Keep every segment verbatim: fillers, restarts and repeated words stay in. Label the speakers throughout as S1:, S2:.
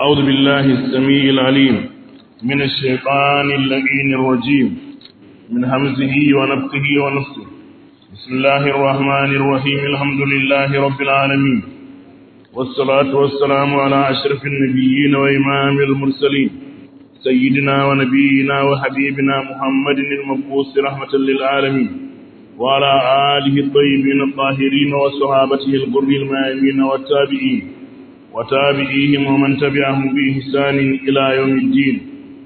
S1: أعوذ بالله السميع العليم من الشيطان اللعين الرجيم من همزه ونفخه ونفسه بسم الله الرحمن الرحيم الحمد لله رب العالمين والصلاة والسلام على أشرف النبيين وإمام المرسلين سيدنا ونبينا وحبيبنا محمد المبعوث رحمة للعالمين وعلى آله الطيبين الطاهرين وصحابته الغر الميامين والتابعين وتابعيهم ومن تبعهم بإحسان إلى يوم الدين.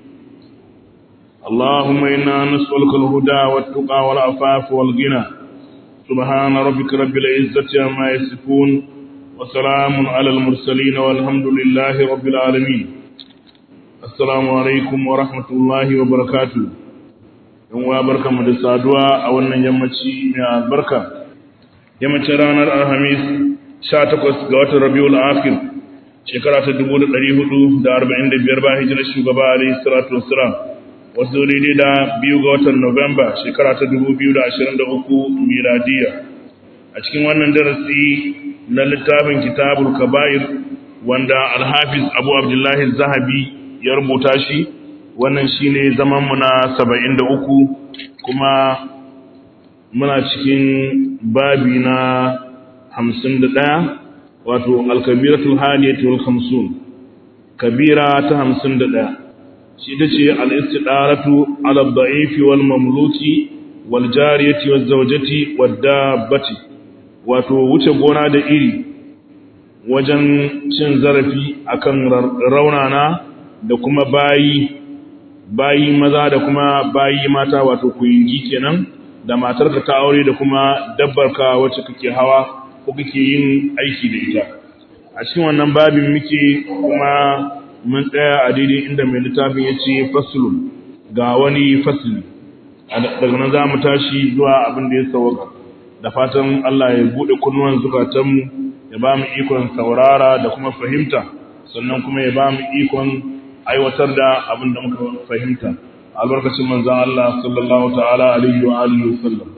S1: اللهم إنا نسألك الهدى والتقى والعفاف والغنى. سبحان ربك رب العزة عما يصفون وسلام على المرسلين والحمد لله رب العالمين. السلام عليكم ورحمة الله وبركاته. yan wa barka mu da saduwa a wannan yammaci mai albarka yammacin ranar alhamis sha takwas ga watan rabiul akhir shekara ta dubu da ɗari hudu da arba'in da biyar bayan hijirar shugaba alayhi salatu wassalam wasu daidai da biyu ga watan nuwamba shekara ta dubu biyu da ashirin da uku miladiya. A cikin wannan darasi na littafin kitabul kaba'ir wanda alhafiz abu abdullahi zahabi ya rubuta shi, wannan shine zaman mu na saba'in da uku kuma muna cikin babi na hamsin da ɗaya wato al-kabiratul hadiyatul khamsun, kabira ta hamsin da ɗaya shi tace al-istidaratu ala ad-da'ifi wal mamluki wal jariyati waz zawjati wad dabbati, wato wuce gona da iri wajen cin zarafi akan raunana da kuma bayi bayi maza da kuma bayi mata, wato kuyingi kenan, da matarka ta aure da kuma dabbarka wacce kake hawa ko kake yin aiki da ita. A cikin wannan babin muke kuma mun tsaya a daidai inda mai littafin ya ce faslun, ga wani fasli. Daga nan za mu tashi zuwa abin da ya sauka, da fatan Allah ya buɗe kunnuwan zukatanmu, ya ba mu ikon saurara da kuma fahimta, sannan kuma ya ba mu ikon aiwatar da abin da muka fahimta albarkacin manzon Allah sallallahu ta'ala alaihi wa alihi wasallam.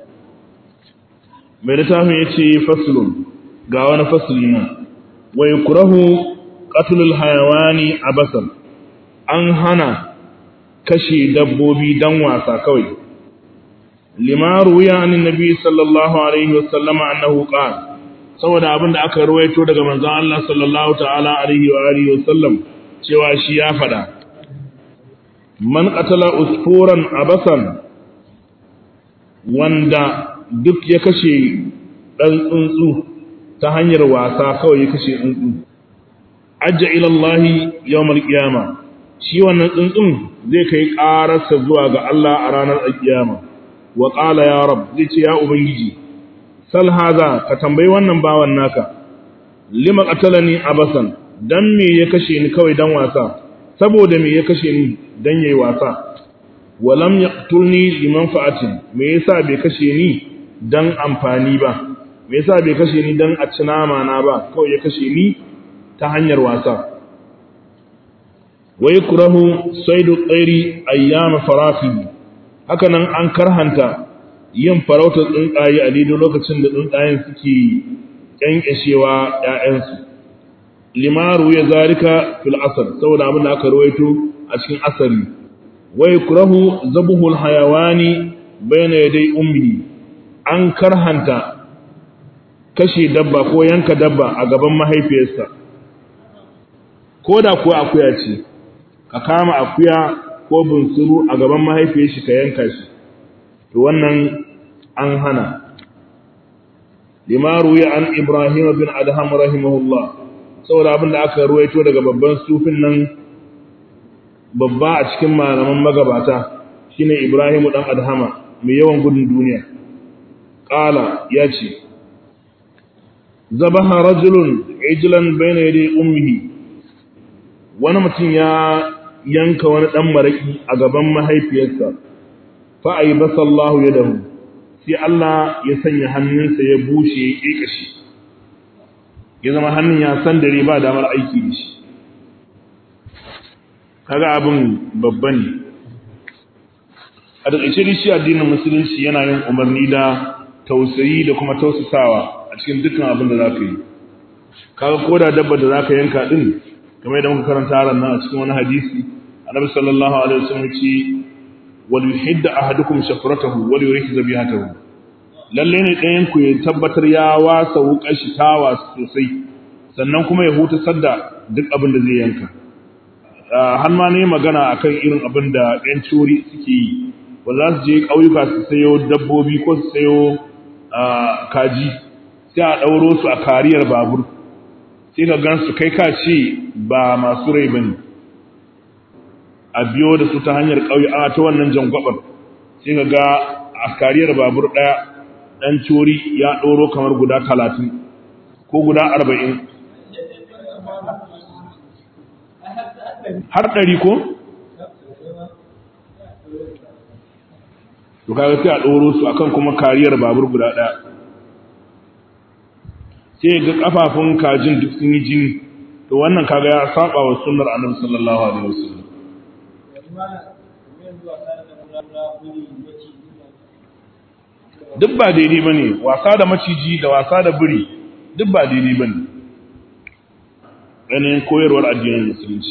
S1: Mai littafin yace faslun, ga wani fasli na wa yukrahu qatlul hayawani abasan, an hana kashe dabbobi dan wasa kawai. Lima ruwiya anin nabi sallallahu alaihi wasallama annahu qala, saboda abin da aka ruwaito daga manzon Allah sallallahu ta'ala alaihi wa alihi wasallam cewa shi ya fada, man qatala usfuran abasan, wanda duk ya kashe dan tsuntsu ta hanyar wasa kawai ya kashe tsuntsu, ajja ila Allah yawmal qiyama, shi wannan tsuntsun zai kai ƙararsa zuwa ga Allah a ranar alkiyama. Wa qala ya rab, zai ce ya ubangiji, sal haza, ka tambayi wannan bawan naka, lima qatalani abasan, dan me ya kashe ni kawai dan wasa, saboda me ya kashe ni dan yayi wasa. Walam yaqtulni limanfa'atin, me yasa bai kashe ni dan amfani ba, me yasa bai kashe ni dan a ci nama na ba, kawai ya kashe ni ta hanyar wasa. Wa yakrahu saydu tsairi ayyama farafi, haka nan an karhanta yin farautar tsuntsaye a daidai lokacin da tsuntsayen suke kyankyashewa ƴaƴansu. Limaru ya zarika fil asar, saboda abin da aka rawaito a cikin asari. Wa yukrahu zabuhul hayawani bayna yaday ummi, an karhanta kashe dabba ko yanka dabba a gaban mahaifiyarsa, koda kuwa akuya ce, ka kama akuya ko bunsuru a gaban mahaifiyar shi ka yanka shi, to wannan an hana. Limaru ya an Ibrahim bin Adham rahimahullah, saboda abin da aka ruwaito daga babban sufin nan babba a cikin malaman magabata shine Ibrahim dan Adhama mai yawan gudun duniya. Qala yace, zabaha rajulun ijlan bayna yaday ummihi, wani mutum ya yanka wani dan maraki a gaban mahaifiyarsa, fa aybasa Allahu yadahu, sai Allah ya sanya hannunsa ya bushe ya kekashi, ya zama hannun ya san dare ba damar aiki da shi. Kaga abin babba ne. A takaice dai shi addinin musulunci yana yin umarni da tausayi da kuma tausasawa a cikin dukkan abin da za ka yi. Kaga koda dabba da za ka yanka din kamar yadda muka karanta ran nan a cikin wani hadisi annabi sallallahu alaihi wasallam ce wal yuhidda ahadukum shafratahu wal yurih zabihatahu lalle ne ɗayan ku ya tabbatar ya wasa wukar shi tawa sosai sannan kuma ya huta sadda duk abin da zai yanka har ma ne magana akan irin abin da ɗan curi suke yi ba za su je ƙauyuka su sayo dabbobi ko su sayo kaji sai a ɗauro su a kariyar babur sai ka gan su kai ka ce ba masu rai bane a biyo da su ta hanyar ƙauye a ta wannan jangwabar sai ka ga a kariyar babur ɗaya ɗan curi ya ɗoro kamar guda talatin ko guda arba'in har ɗari ko? to kaga sai a ɗoro su akan kuma kariyar babur guda ɗaya sai ga kafafun kajin duk sun yi jini to wannan kaga ya saba wa sunnar annabi sallallahu alaihi wasallam duk ba daidai bane wasa da maciji da wasa da biri duk ba daidai bane ganin koyarwar addinin musulunci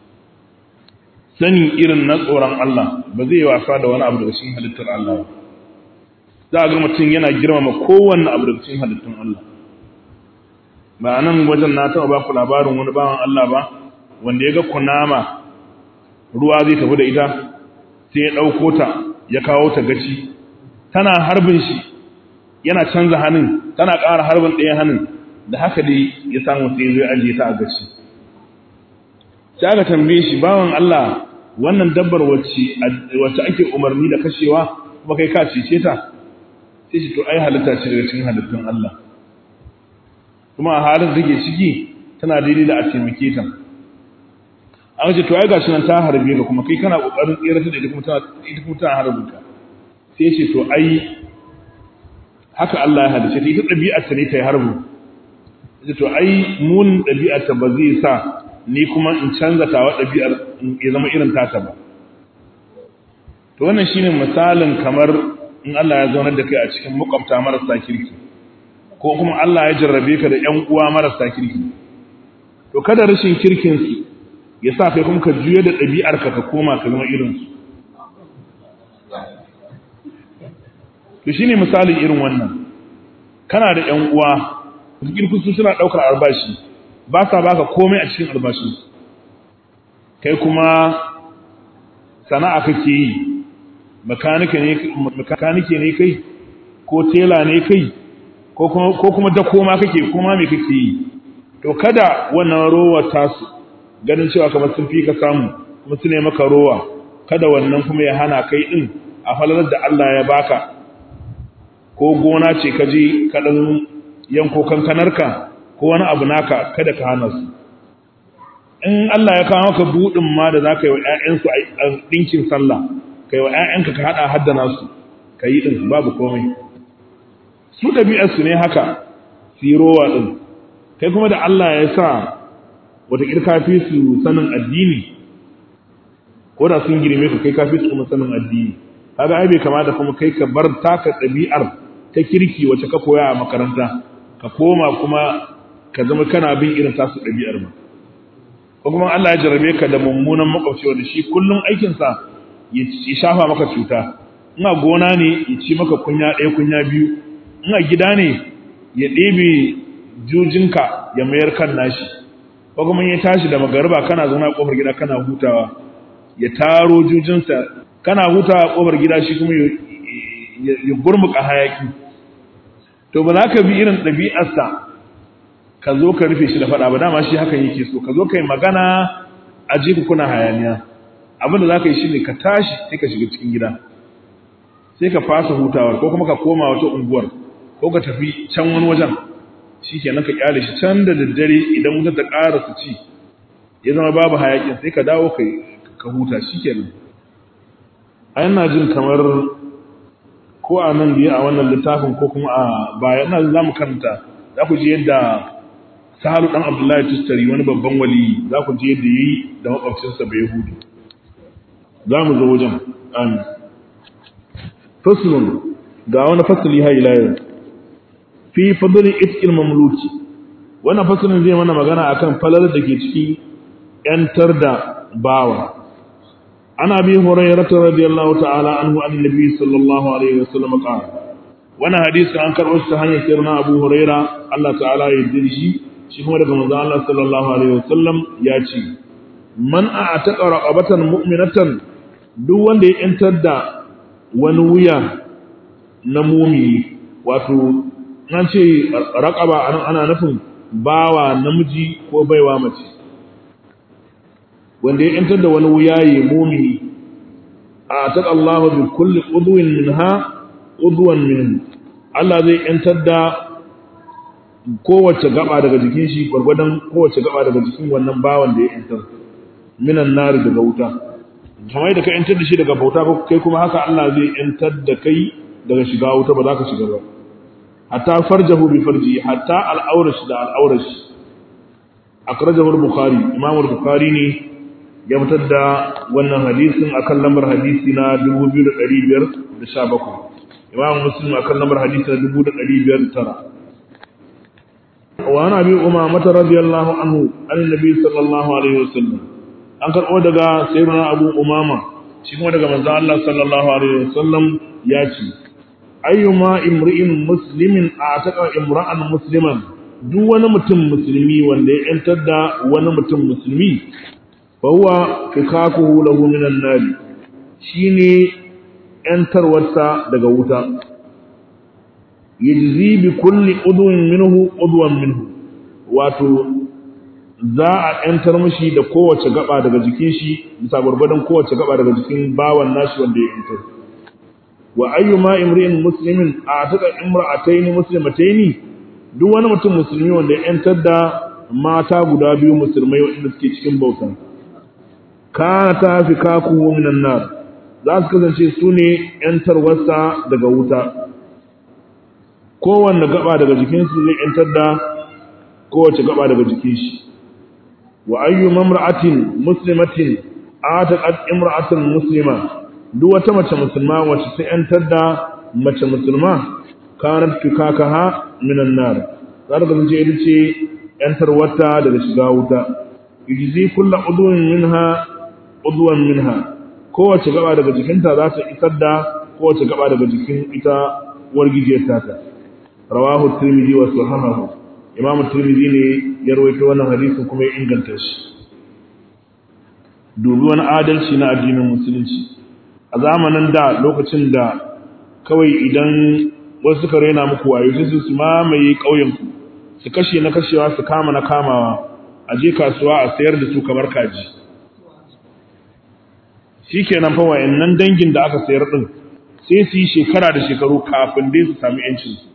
S1: sani irin na tsoron Allah ba zai wasa da wani abu daga cikin halittar Allah za a ga mutum yana girmama kowanne abu daga cikin halittun Allah ba nan wajen na taɓa ba ku labarin wani bawan Allah ba wanda ya ga kunama ruwa zai tafi da ita sai ya ɗauko ta ya kawo ta gaci tana harbin shi yana canza hannun tana ƙara harbin ɗayan hannun da haka dai ya samu sai zai ajiye ta a gaci sai aka tambaye shi bawan Allah wannan dabbar wacce wacce ake umarni da kashewa kuma kai ka cece ta sai shi to ai halitta ce daga cikin halittun Allah kuma a halin da ke ciki tana daidai da a taimake ta an ce to ai gashi nan ta harbe ka kuma kai kana kokarin tsira ta da ita kuma tana ita kuma tana harbe ka sai ce to ai haka Allah ya halice ta ita dabi'ar ta ne ta harbu sai to ai mun dabi'ar ta ba zai sa ni kuma in canza tawa dabi'ar ya zama irin tata ba to wannan shine misalin kamar in Allah ya zaunar da kai a cikin makwabta marasa kirki ko kuma Allah ya jarrabe ka da ƴan uwa marasa kirki to kada rashin kirkin su ya sa kai kuma ka juye da ɗabi'arka ka koma ka zama irin su to shine misalin irin wannan kana da ƴan uwa kirkin su suna ɗaukar albashi ba sa baka komai a cikin albashin kai kuma sana'a kake yi makanike ne makanike ne kai ko tela ne kai ko kuma da koma kake kuma me kake yi to kada wannan rowa tasu ganin cewa kamar sun fi ka samu kuma su ne maka rowa kada wannan kuma ya hana kai din a falalar da Allah ya baka ko gona ce ka je ka dan yanko kankanarka ko wani abu naka kada ka hana su in Allah ya kawo maka budin ma da zaka yi wa ƴaƴansu a dinkin sallah kai wa ƴaƴanka ka hada haddana su kai din babu komai su ɗabi'arsu ne haka sirowa ɗin kai kuma da Allah ya sa wata kafi su sanin addini ko da sun girme ka kai kafi su kuma sanin addini kaga ai bai kamata kuma kai ka bar taka ɗabi'ar ta kirki wacce ka koya a makaranta ka koma kuma ka zama kana bin irin tasu ɗabi'ar ba ko kuma Allah ya jarabe ka da mummunan makwabci wanda shi kullum aikinsa ya shafa maka cuta ina gona ne ya ci maka kunya ɗaya kunya biyu ina gida ne ya ɗebe jujinka ya mayar kan nashi ko kuma ya tashi da magariba kana zauna a ƙofar gida kana hutawa ya taro jujinsa kana hutawa a ƙofar gida shi kuma ya gurmuka hayaki to ba za ka bi irin ɗabi'arsa ka zo ka rufe shi da faɗa ba dama shi hakan yake so ka zo ka yi magana a ji ku kuna hayaniya abin da za ka yi shi ne ka tashi sai ka shiga cikin gida sai ka fasa hutawar ko kuma ka koma wata unguwar ko ka tafi can wani wajen shi kenan ka kyale shi can da daddare idan wutar ta ƙara su ci ya zama babu hayakin sai ka dawo ka huta shi kenan a yana jin kamar ko a nan biya a wannan littafin ko kuma a baya ina za mu karanta za ku ji yadda sahalu ɗan abdullahi tustari wani babban wali za ku ji yadda yi da makwabcinsa bai hudu za mu zo wajen amin faslun ga wani fasali ha ila yau fi fadli itqil mamluki wannan fasalin zai mana magana akan falalar da ke ciki yantar da bawa. Ana bi Hurairah radiyallahu ta'ala anhu an nabi sallallahu alaihi wasallam qala wannan hadisi an karɓo shi ta hanyar sirna Abu Hurairah Allah ta'ala ya yarda shi shi kuma daga manzo Allah sallallahu alaihi wasallam ya ce man a'taqa raqabatan mu'minatan duk wanda ya yantar da wani wuya na mumini wato an ce raqaba ana nufin bawa namiji ko baiwa mace wanda ya yantar da wani wuyaye mumini a'taqa Allah bi kulli udwin minha udwan minhu Allah zai yantar da kowace gaba daga jikin shi gwargwadon kowace gaba daga jikin wannan bawan da ya yantar minan nari daga wuta kamar da ka yantar da shi daga bauta ko kai kuma haka Allah zai yantar da kai daga shiga wuta ba za ka shiga ba hatta farjahu bi farji hatta al'aurash da al'aurash akhrajahu al-bukhari imam al-bukhari ne ya fitar da wannan hadisin akan lambar hadisi na dubu biyu da ɗari biyar da sha bakwai imam muslim akan lambar hadisi na dubu da ɗari biyar da tara wa ana bi umama radiyallahu anhu annabi sallallahu alaihi wasallam an karɓo daga sayyidina abu umama shi kuma daga manzo Allah sallallahu alaihi wasallam ya ce ayyuma imri'in muslimin ataqa imra'an musliman duk wani mutum musulmi wanda ya yantar da wani mutum musulmi fa huwa fikakuhu lahu minan nar shine yantarwarsa daga wuta yajzi bi kulli udwin minhu udwan minhu wato za a yantar mishi da kowace gaba daga jikin shi bisa gurbadan kowace gaba daga jikin bawan nashi wanda ya yantar wa ayyuma imri'in muslimin ataqa imra'atayn muslimatayn duk wani mutum musulmi wanda ya yantar da mata guda biyu musulmai wanda suke cikin bauta kana ta fi kaku minan nar za su kasance su ne yantarwarsa daga wuta kowanne gaba daga jikinsu zai yantar da kowace gaba daga jikin shi wa ayyuma imra'atin muslimatin ataqat imra'atan muslima duk wata mace musulma wacce ta yantar da mace musulma kanat fikakaha minan nar za ta kasance ita ce yantar wata daga shiga wuta yujzi kullu udwin minha udwan minha kowace gaba daga jikinta za ta isar da kowace gaba daga jikin ita wargijiyar ta rawahu tirmidhi wa sahahahu imam tirmidhi ne ya rawaito wannan hadisin kuma ya inganta shi dubi wani adalci na addinin musulunci a zamanin da lokacin da kawai idan wasu suka raina muku wayo sai su mamaye ƙauyen ku su kashe na kashewa su kama na kamawa a je kasuwa a sayar da su kamar kaji shikenan fa wayannan dangin da aka sayar din sai su yi shekara da shekaru kafin dai su sami yancin su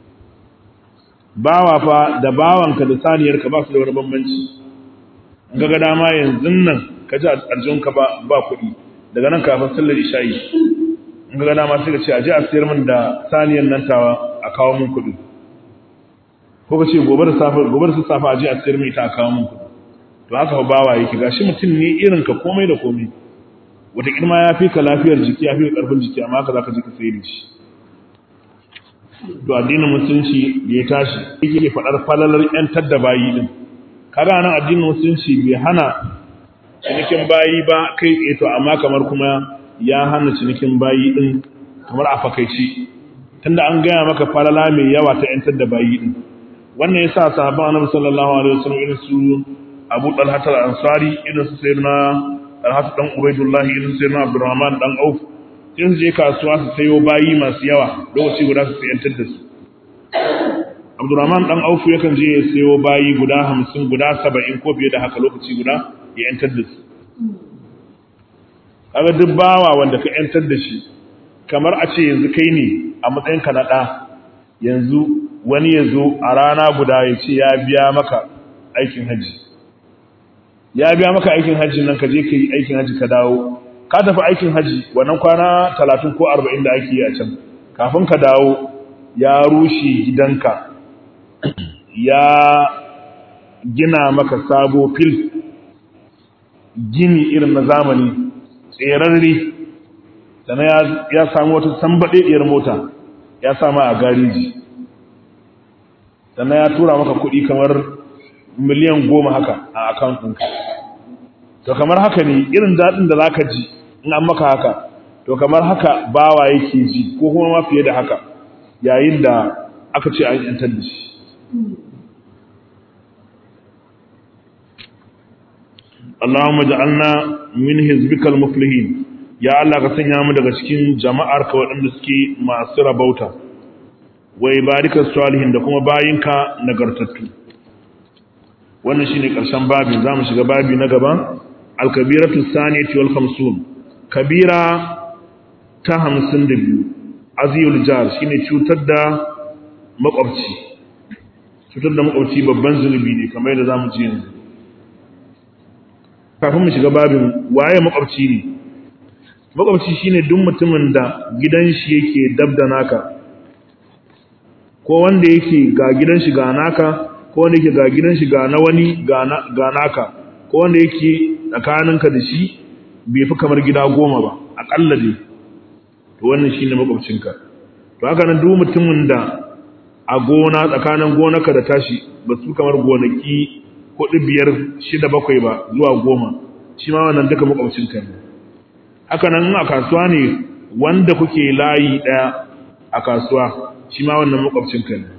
S1: bawa fa da bawanka da saniyarka ba su da wani bambanci ga ga dama yanzu nan ka ji arjunka ba ba kuɗi daga nan kafin sallar isha'i in ga dama sai ka ce a je a sayar min da saniyar nan tawa a kawo min kuɗi ko ka ce gobe da safe gobe da safe a je a sayar min ita a kawo min kuɗi to haka fa bawa yake gashi mutum ne irin ka komai da komai wata kirma ya fi ka lafiyar jiki ya fi ka karfin jiki amma haka zaka je ka sayar da shi to addinin musulunci da ya tashi yake faɗar falalar yantar da bayi din kaga nan addinin musulunci bai hana cinikin bayi ba kai tsaye to amma kamar kuma ya hana cinikin bayi din kamar a fakaici tunda an gaya maka falala mai yawa ta yantar da bayi din wannan yasa sahabban annabi sallallahu alaihi wasallam irin su Abu Talha al-Ansari irin su sayyidina Talha dan Ubaydullah irin su sayyidina Abdurrahman dan Auf sai su je kasuwa su sayo bayi masu yawa lokaci guda su yantar da su Abdurrahman dan Auf yakan je ya sayo bayi guda hamsin guda saba'in ko fiye da haka lokaci guda ya yantar da su kaga duk bawa wanda ka yantar da shi kamar a ce yanzu kai ne a matsayin ka na ɗa yanzu wani ya zo a rana guda ya ce ya biya maka aikin hajji ya biya maka aikin hajji nan ka je ka yi aikin hajji ka dawo ka tafi aikin hajji wannan kwana talatin ko arba'in da ake yi a can kafin ka dawo ya rushe gidanka ya gina maka sabo fil gini irin na zamani tserarri sannan ya samu wata sambaɗeɗiyar mota ya sama a gareji sannan ya tura maka kuɗi kamar miliyan goma haka a account ɗinka to kamar haka ne irin dadin da zaka ji in an maka haka to kamar haka bawa yake ji ko kuma ma fiye da haka yayin da aka ce an yantar da shi Allahumma ja'alna min hizbikal muflihin ya Allah ka sanya mu daga cikin jama'ar ka waɗanda suke masu rabauta wa ibadikas salihin da kuma bayinka nagartattu wannan shine karshen babin zamu shiga babi na gaba al-kabiratu saniyati wal khamsun kabira ta hamsin da biyu aziyul jar shine cutar da makwabci cutar da makwabci babban zunubi ne kamar yadda zamu ji yanzu kafin mu shiga babin waye makwabci ne makwabci shine duk mutumin da gidan shi yake dab da naka ko wanda yake ga gidan shi ga naka ko wanda yake ga gidan shi ga na wani ga naka ko wanda yake tsakaninka da shi bai fi kamar gida goma ba akalla dai to wannan shine makwabcinka to haka nan duk mutumin da a gona tsakanin gonarka da tashi ba su kamar gonaki hudu biyar shida bakwai ba zuwa goma shi ma wannan duka makwabcinka ne haka nan a kasuwa ne wanda kuke layi daya a kasuwa shi ma wannan makwabcinka ne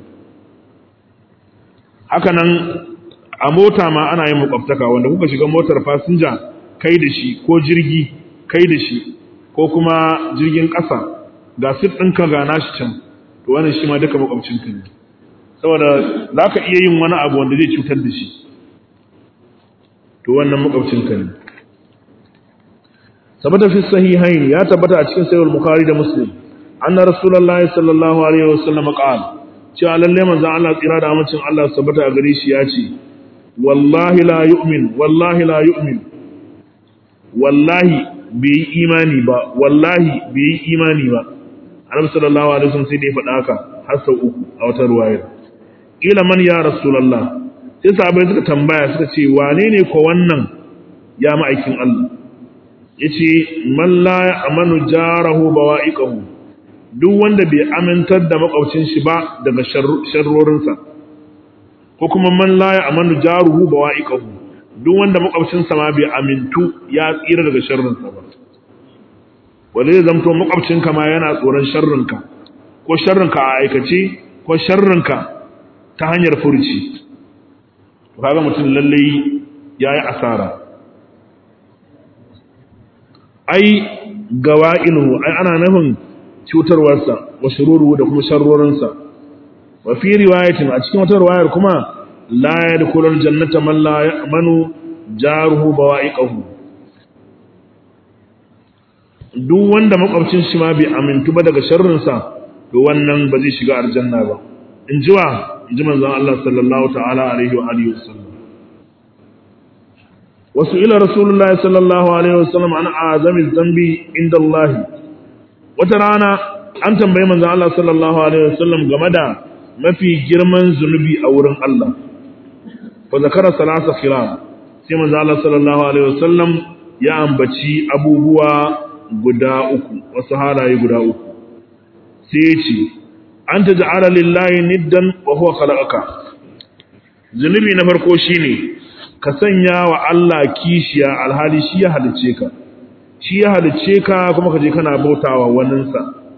S1: haka nan a mota ma ana yin makwabtaka wanda kuka shiga motar fasinja kai da shi ko jirgi kai da shi ko kuma jirgin ƙasa ga sit ɗinka ga nashi can to wannan shi ma duka makwabcinka ne saboda za ka iya yin wani abu wanda zai cutar da shi to wannan makwabcinka ne sabata fi sahihain ya tabbata a cikin sahih al-bukhari da muslim anna rasulullahi sallallahu alaihi wasallam qala cewa lalle manzon Allah tsira da amincin Allah sabata a gare shi ya ce wallahi la yu'min wallahi la yu'min wallahi bai imani ba wallahi bai imani ba annabi sallallahu alaihi wasallam sai da ya faɗa haka har sau uku a wata ruwaya ila man ya rasulullah sai sahabbai suka tambaya suka ce wane ne ko wannan ya ma'aikin Allah yace man la amanu jarahu bawa'iqahu duk wanda bai amintar da makwabcin shi ba daga sharrorinsa ko kuma man la amanu jaruhu bawa'iqahu duk wanda makwabcin sa ma bai amintu ya tsira daga sharrinsa ba wanda zai zamto makwabcinka ma yana tsoron sharrinka ko sharrinka a aikace ko sharrinka ta hanyar furuci kaga mutum lalle yayi asara ai gawa'inuhu ai ana nufin cutarwarsa wa shururu da kuma sharrorinsa wa fi riwayatin a cikin wata riwayar kuma la yadkhulul jannata man la ya'manu jaruhu bawa'iqahu duk wanda makwabcin shi ma bai amintu ba daga sharrinsa to wannan ba zai shiga aljanna ba in ji wa in ji manzon Allah sallallahu ta'ala alaihi wa alihi wasallam wasu ila rasulullahi sallallahu alaihi wasallam an azami dhanbi inda Allah wata rana an tambaye manzon Allah sallallahu alaihi wasallam game da mafi girman zunubi a wurin Allah fa zakara salasa khilaf sai manzon Allah sallallahu alaihi wasallam ya ambaci abubuwa guda uku wasu halaye guda uku sai ya ce an taj'ala lillahi niddan wa huwa khalaqaka zunubi na farko shine ka sanya wa Allah kishiya alhali shi ya halice ka shi ya halice ka kuma ka je kana bautawa waninsa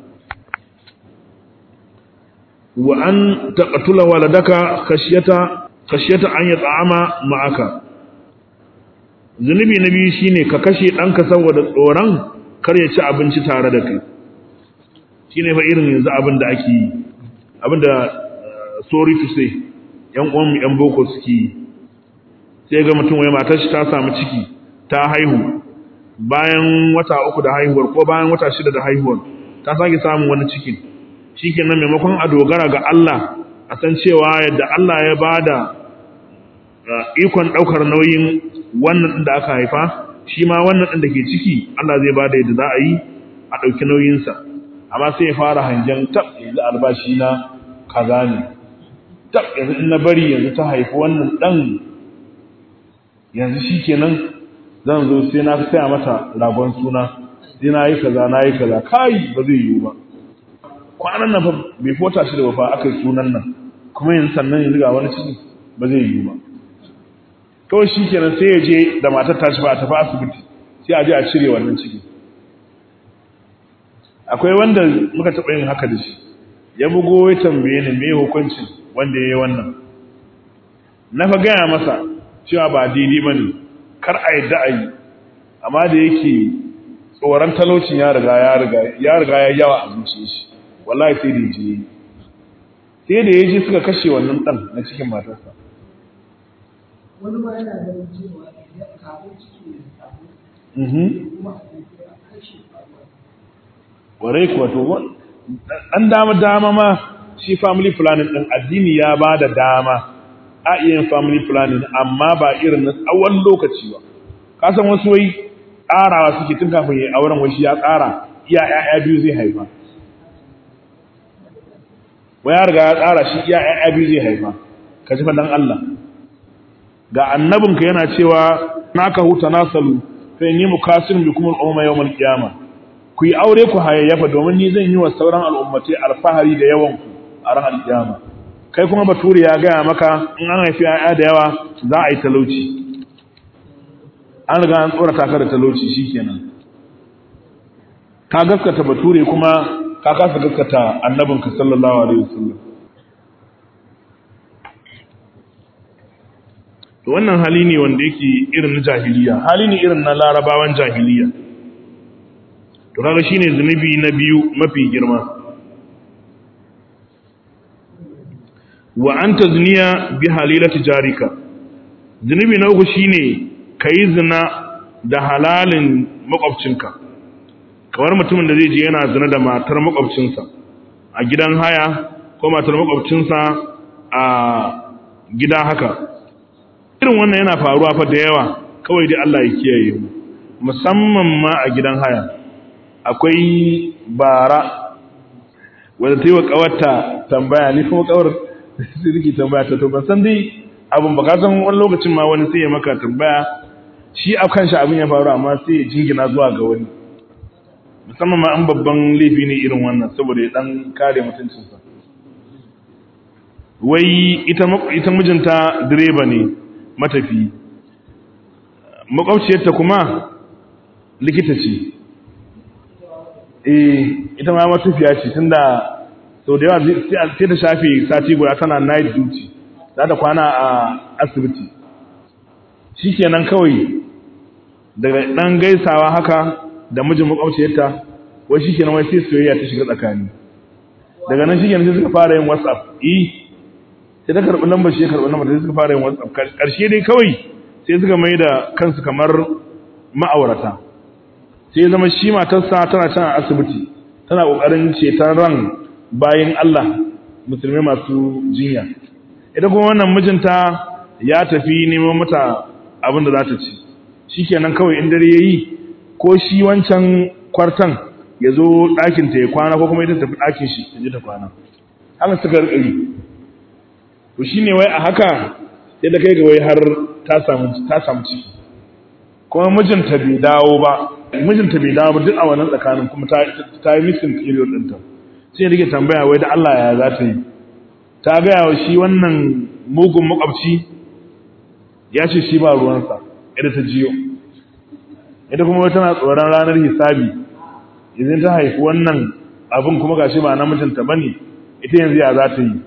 S1: wa an taqtula waladaka khashyata khashyata an yat'ama ma'aka zunubi na biyu shine ka kashe danka saboda tsoron kar ya ci abinci tare da kai shine fa irin yanzu abin da ake yi abin da sorry to say yan uwan mu yan boko suke yi sai ga mutum wai matar shi ta samu ciki ta haihu bayan wata uku da haihuwar ko bayan wata shida da haihuwar ta sake samun wani cikin shikenan maimakon a dogara ga Allah a san cewa yadda Allah ya bada ikon daukar nauyin wannan din da aka haifa shi ma wannan din da ke ciki Allah zai bada yadda za a yi a dauki nauyin sa amma sai ya fara hangen tab yanzu albashi na kaza ne tab yanzu in na bari yanzu ta haifi wannan dan yanzu shikenan zan zo sai na saya mata ragon suna sai na yi kaza na yi kaza kai ba zai yi ba kwanan nan fa bai fota shi da ba fa aka yi sunan nan kuma yanzu sannan yanzu ga wani ciki ba zai yi ba kawai shi kenan sai ya je da matar tashi ba a tafi asibiti sai a je a cire wannan ciki. Akwai wanda muka taɓa yin haka da shi, ya bugo ya tambaye ni me hukuncin wanda ya yi wannan. Na fa gaya masa cewa ba daidai ba ne, kar a yadda a yi, amma da yake tsoron talaucin ya riga ya riga ya riga ya yawa a zuciya shi, wallahi sai da je yi. Sai da ya je suka kashe wannan ɗan na cikin matarsa.
S2: Wani ma yana da cewa kafin ciki ya samu kuma a kashe
S1: warai kuwa to ɗan dama-dama ma shi family planning ɗin addini ya ba da dama a iya yin family planning amma ba irin na tsawon lokaci ba. Kasan wasu wai tsarawa suke tun kafin ya auren wai shi ya tsara iya ƴaƴa biyu zai haifa. Wai ya riga ya tsara shi iya ƴaƴa biyu zai haifa. Ka ji faɗan Allah. Ga annabinka yana cewa naka huta nasalu fa inni mukasirun bikum al-umma yawm al-qiyamah. Ku yi aure ku hayayyafa domin ni zan yi wa sauran al'ummatai alfahari da yawan ku a ran al-qiyama. Kai kuma bature ya gaya maka in an haifi ƴaƴa da yawa za a yi talauci. An riga an tsorata ka da talauci shikenan. Ka gaskata bature kuma ka kasa gaskata annabinka sallallahu alaihi wasallam. To wannan hali ne wanda yake irin na jahiliya, hali ne irin na larabawan jahiliya. To kaga shine zunubi na biyu mafi girma. Wa anta zuniya bi halilati jarika. Zunubi na uku shine kai zina da halalin makwabcinka. Kamar mutumin da zai je yana zina da matar makwabcinsa a gidan haya ko matar makwabcinsa a gida haka. Irin wannan yana faruwa fa da yawa, kawai dai Allah ya kiyaye mu, musamman ma a gidan haya. Akwai bara wanda ta yi wa kawarta tambaya, ni kuma kawar sai rike tambaya ta to ban san dai abin ba, ka san wani lokacin ma wani sai ya maka tambaya shi a kan shi abin ya faru amma sai ya jingina zuwa ga wani, musamman ma an babban laifi ne irin wannan saboda ya dan kare mutuncinsa. Wai ita ita mijinta direba ne matafi, makwabciyarta kuma likita ce. Eh, ita ma matafiya ce tunda sau da yawa sai ta shafe sati guda tana night duty, za ta kwana a asibiti. Shikenan kawai daga dan gaisawa haka da mijin makwabciyarta, wai shikenan wai sai soyayya ta shiga tsakani. Daga nan shikenan sai suka fara yin WhatsApp. Eh, sai ta karɓi lambar shi ya karɓi lambar sai suka fara yin WhatsApp. Ƙarshe dai kawai sai suka mai da kansu kamar ma'aurata. Sai ya zama shi matarsa tana can a asibiti tana ƙoƙarin ceton ran bayan Allah musulmai masu jinya. Ita kuma wannan mijinta ya tafi neman mata abin da za ta ci. Shikenan kawai in dare yayi ko shi wancan kwartan ya zo ɗakin ta ya kwana ko kuma ita tafi ɗakin shi ta je ta kwana. Haka suka riƙa to shine wai a haka sai da kai ga wai har ta samu ta samu ciki. Kuma mijinta bai dawo ba, mijinta bai dawo ba duk a wannan tsakanin kuma ta ta yi missing period ɗinta. Sai rike tambaya wai da Allah ya za ta yi. Ta gaya wa shi wannan mugun makwabci ya ce shi ba ruwansa, ita ta jiyo. Ita kuma tana tsoron ranar hisabi, idan ta haifi wannan abin kuma gashi ba namijinta bane, ita yanzu ya za ta yi.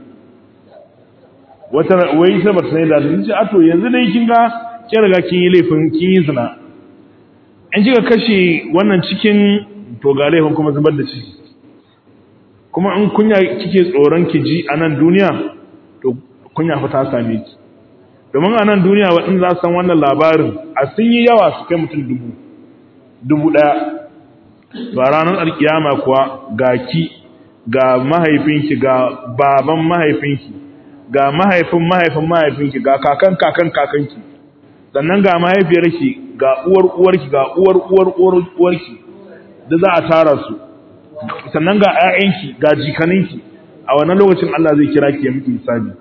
S1: Wata wai sai ba ta sai da ta ce a to yanzu dai kin ga kin riga kin yi laifin kin yi zina. In kika kashe wannan cikin to ga laifin kuma zubar da ciki. Kuma in kunya kike tsoron ki ji a nan duniya to kunya fa ta same ki. Domin a nan duniya waɗanda za su san wannan labarin a sun yi yawa su kai mutum dubu dubu ɗaya. To a ranar alkiyama kuwa ga ki ga mahaifinki ga baban mahaifinki ga mahaifin mahaifin mahaifinki ga kakan kakan kakanki sannan ga mahaifiyarki ga uwar uwarki ga uwar uwar uwar uwarki da za a tara su sannan ga ƴaƴanki ga jikaninki a wannan lokacin Allah zai kira ki ya miki hisabi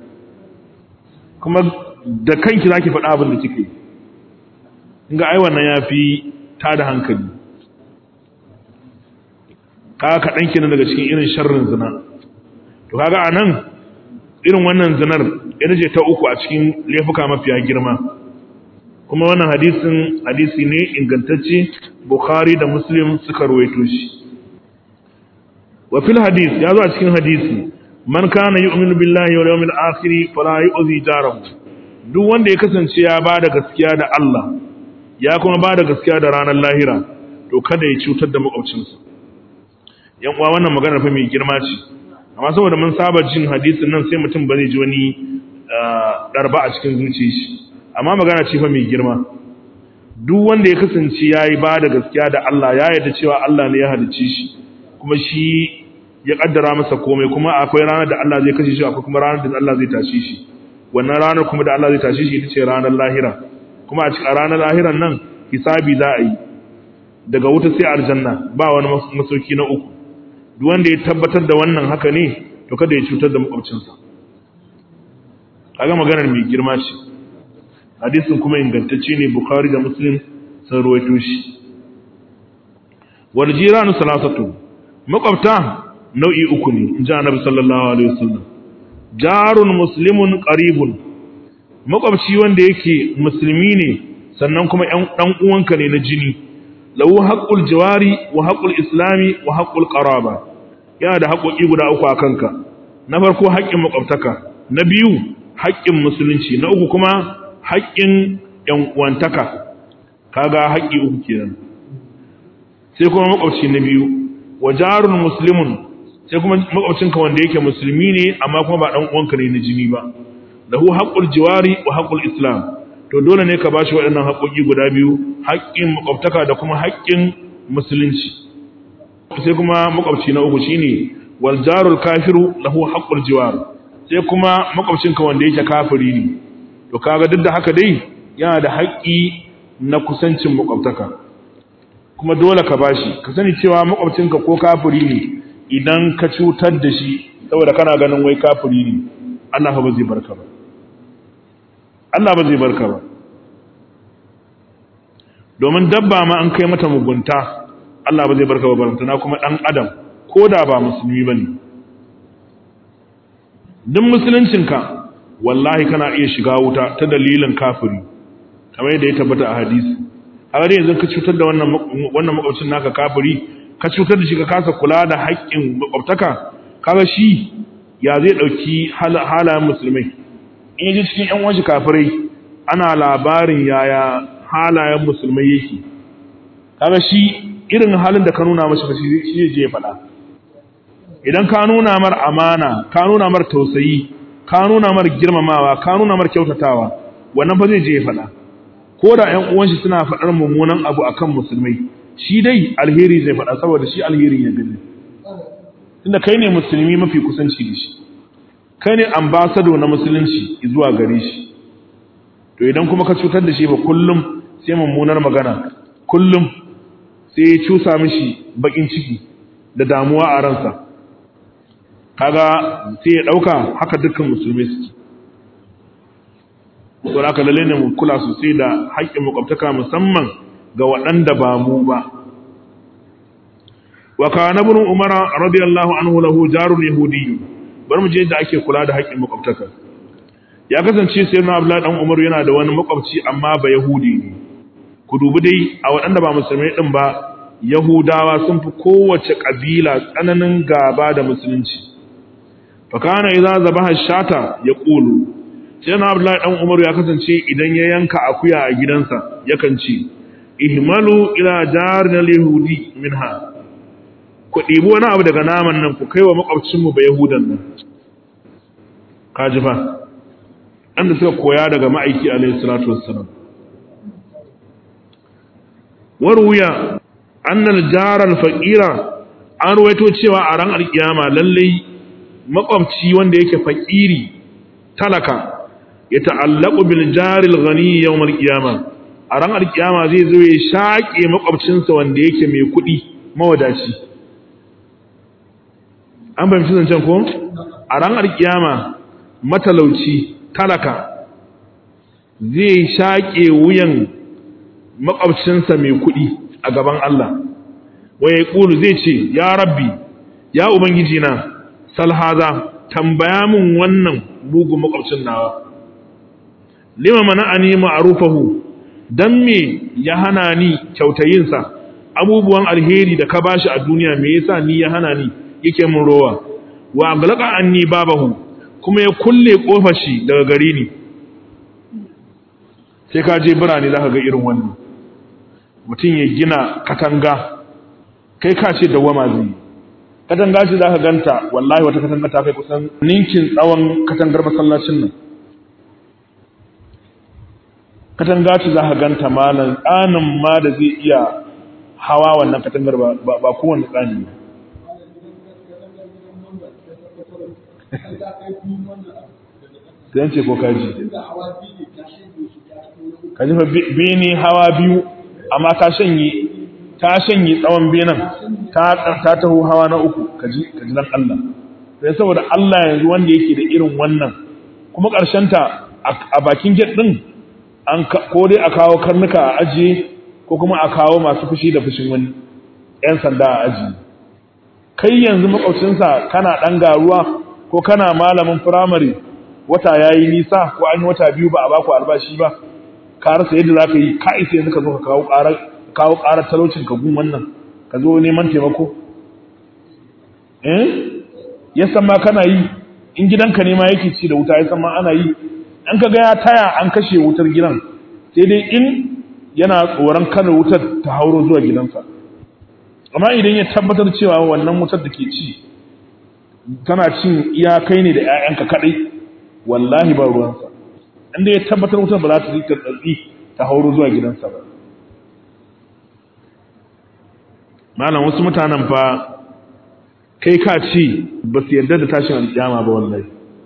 S1: kuma da kanki zaki faɗa abin da kike yi ga ai wannan yafi tada hankali ka ka danki daga cikin irin sharrin zina to kaga anan irin wannan zinar ita ce ta uku a cikin laifuka mafiya girma kuma wannan hadisin hadisi ne ingantacce Bukhari da Muslim suka rawaito shi wa fil hadith ya zo a cikin hadisi man kana yu'minu billahi wal yawmil akhir fala yu'zi jarahu duk wanda ya kasance ya bada gaskiya da Allah ya kuma bada gaskiya da ranar lahira to kada ya cutar da makwabcinsa yan uwa wannan magana fa mai girma ce amma saboda mun saba jin hadisin nan sai mutum ba zai ji wani darba a cikin zuciyar shi amma magana ce fa mai girma duk wanda ya kasance yayi bada gaskiya da Allah ya yarda cewa Allah ne ya halicce shi kuma shi ya kaddara masa komai kuma akwai ranar da Allah zai kashe shi akwai kuma ranar da Allah zai tashi shi wannan ranar kuma da Allah zai tashi shi ita ce ranar lahira kuma a cikin ranar lahiran nan hisabi za a yi daga wuta sai aljanna ba wani masauki na uku duk wanda ya tabbatar da wannan haka ne to kada ya cutar da makwabcinsa kaga maganar mai girma ce hadisin kuma ingantacce ne Bukhari da Muslim sun ruwaito shi wal jiranu salasatu makwabta nau'i uku ne in ji annabi sallallahu alaihi wasallam jarun muslimun qaribun makwabci wanda yake musulmi ne sannan kuma ɗan uwanka ne na jini lahu haqqul jawari wa haqqul islami wa haqqul qaraba yana da haƙoƙi guda uku a kanka na farko haƙƙin makwabtaka na biyu haƙƙin musulunci na uku kuma haƙƙin ƴan uwantaka kaga haƙƙi uku kenan sai kuma makwabci na biyu wa jarun muslimun sai kuma makwabcinka wanda yake musulmi ne amma kuma ba dan uwanka ne na jini ba lahu haqqul jiwari wa haqqul islam to dole ne ka bashi waɗannan haƙoƙi guda biyu haƙƙin makwabtaka da kuma haƙƙin musulunci sai kuma makwabci na uku shine wal jarul kafiru lahu haqqul jiwar sai kuma makwabcinka wanda yake kafiri ne to kaga duk da haka dai yana da haƙƙi na kusancin makwabtaka kuma dole ka bashi ka sani cewa makwabcinka ko kafiri ne idan ka cutar da shi saboda kana ganin wai kafiri ne Allah ba zai barka ba Allah ba zai barka ba domin dabba ma an kai mata mugunta Allah ba zai barka ba barantana kuma dan adam ko da ba musulmi bane duk musuluncinka wallahi kana iya shiga wuta ta dalilin kafiri kamar yadda ya tabbata a hadisi a gare yanzu ka cutar da wannan wannan makwabcin naka kafiri ka cutar da shi ka kasa kula da haƙƙin makwabtaka kaga shi ya zai dauki halayen musulmai in yaji cikin ƴan wasu kafirai ana labarin yaya halayen musulmai yake kaga shi irin halin da ka nuna masa shi shi je ya faɗa idan ka nuna mar amana ka nuna mar tausayi ka nuna mar girmamawa ka nuna mar kyautatawa wannan fa zai je ya faɗa ko da ƴan uwan shi suna faɗar mummunan abu akan musulmai shi dai alheri zai faɗa saboda shi alheri ya gani tunda kai ne musulmi mafi kusanci da shi kai ne ambassador na musulunci zuwa gare shi to idan kuma ka cutar da shi ba kullum sai mummunar magana kullum sai ya cusa mishi bakin ciki da damuwa a ransa kaga sai ya dauka haka dukkan musulmai suke to haka lalle ne mu kula sosai da haƙƙin makwabtaka musamman ga waɗanda ba mu ba wa kana ibn umar radiyallahu anhu lahu jarun yahudi bar mu je da ake kula da haƙƙin makwabtaka ya kasance sayyidina abdullahi dan umar yana da wani makwabci amma ba yahudi ne ku dubi dai a waɗanda ba musulmai din ba yahudawa sun fi kowace kabila tsananin gaba da musulunci fa kana idza zabaha shata yaqulu sayyidina abdullahi dan umar ya kasance idan ya yanka akuya a gidansa yakan ce ihmalu ila jarina al-yahudi minha ku ɗibi wani abu daga naman nan ku kai wa makwabcinmu ba yahudan nan kaji fa an da suka koya daga ma'aiki alaihi salatu wassalam waruya annal jaral faqira an ruwaito cewa a ran alkiyama lalle makwabci wanda yake fakiri talaka ya ta'allaqu bil jaril ghani yawm alqiyama a ran alkiyama zai zo ya shaƙe makwabcinsa wanda yake mai kuɗi mawadaci an fahimci zancen ko a ran alkiyama matalauci talaka zai shaƙe wuyan makwabcinsa mai kuɗi a gaban Allah waye ƙulu zai ce ya rabbi ya ubangiji na salhaza tambaya min wannan bugun makwabcin nawa lima mana'ani ma'rufahu dan me ya hana ni kyautayinsa abubuwan alheri da ka bashi a duniya me yasa ni ya hana ni yake mun rowa wa aglaqa anni babahu kuma ya kulle kofar shi daga gare ni sai ka je birane zaka ga irin wannan mutum ya gina katanga kai ka ce dawama zai katanga ce zaka ganta wallahi wata katanga ta kai kusan ninkin tsawon katangar masallacin nan katanga ce zaka ganta malan tsanin ma da zai iya hawa wannan katangar ba ba kowanne tsani ne sai ce ko kaji kaji fa bene hawa biyu amma ta shanye ta shanye tsawon benan ta ta taho hawa na uku kaji kaji dan Allah sai saboda Allah yanzu wanda yake da irin wannan kuma karshen ta a bakin gate din an ko dai a kawo karnuka a ajiye ko kuma a kawo masu fushi da fushin wani yan sanda a ajiye kai yanzu makwabcinsa kana dan garuwa ko kana malamin firamare wata yayi nisa ko an yi wata biyu ba a baku albashi ba ka rasa yadda zaka yi ka isa yanzu ka zo ka kawo ƙarar kawo ƙarar talaucin ka gun wannan ka zo neman taimako eh ya san ma kana yi in gidanka ne ma yake ci da wuta ya san ma ana yi an ka ga ya taya an kashe wutar gidan sai dai in yana tsoron kada wutar ta hauro zuwa gidansa amma idan ya tabbatar cewa wannan wutar da ke ci tana cin iyakai ne da ƴaƴanka kadai wallahi ba ruwansa inda ya tabbatar wutar ba za ta rika tsatsi ta hauro zuwa gidansa ba malam wasu mutanen fa kai ka ci ba su yarda da tashin alƙiyama ba wallahi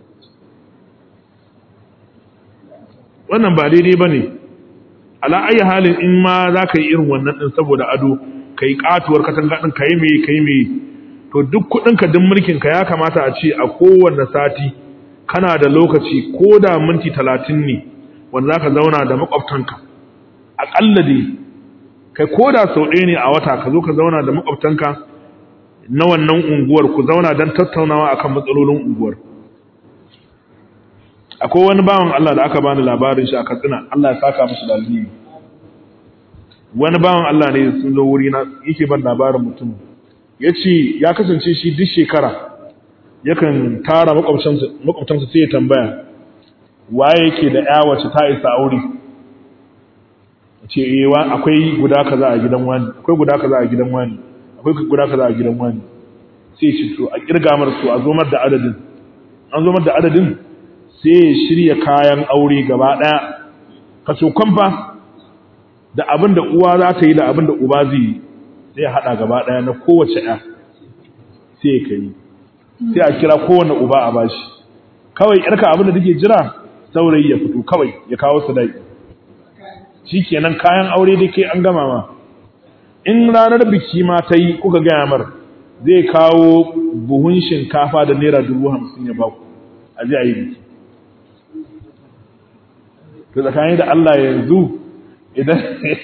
S1: wannan ba daidai bane ala ayi halin in ma za ka yi irin wannan din saboda ado kai katuwar katanga din kai me kai me to duk kudin ka din mulkin ka ya kamata a ce a kowanne sati kana da lokaci ko da minti talatin ne wanda zaka zauna da makwabtanka akalla dai kai ko da sau ɗaya ne a wata ka zo ka zauna da makwabtanka na wannan unguwar ku zauna don tattaunawa akan matsalolin unguwar akwai wani bawan Allah da aka bani labarin shi a Katsina Allah ya saka mishi da alheri wani bawan Allah ne sun zo wuri na yake ban labarin mutum yace ya kasance shi duk shekara yakan tara makwabtansa makwabtansa sai ya tambaya waye yake da ƴa wacce ta isa aure ce eh akwai guda kaza a gidan wani akwai guda kaza a gidan wani akwai guda kaza a gidan wani sai ya ce to a kirga mar su a zo mar da adadin an zo mar da adadin sai ya shirya kayan aure gaba daya ka so kwamfa da abin da uwa za ta yi da abin da uba zai yi sai ya hada gaba daya na kowace ƴa sai ya kai sai a kira kowanne uba a bashi kawai yarka abin da take jira saurayi ya fito kawai ya kawo sadaki shikenan kayan aure dai kai an gama ma in ranar biki ma ta yi kuka gaya mar zai kawo buhun shinkafa da naira dubu hamsin ya baku a ji a yi biki to tsakani da Allah yanzu idan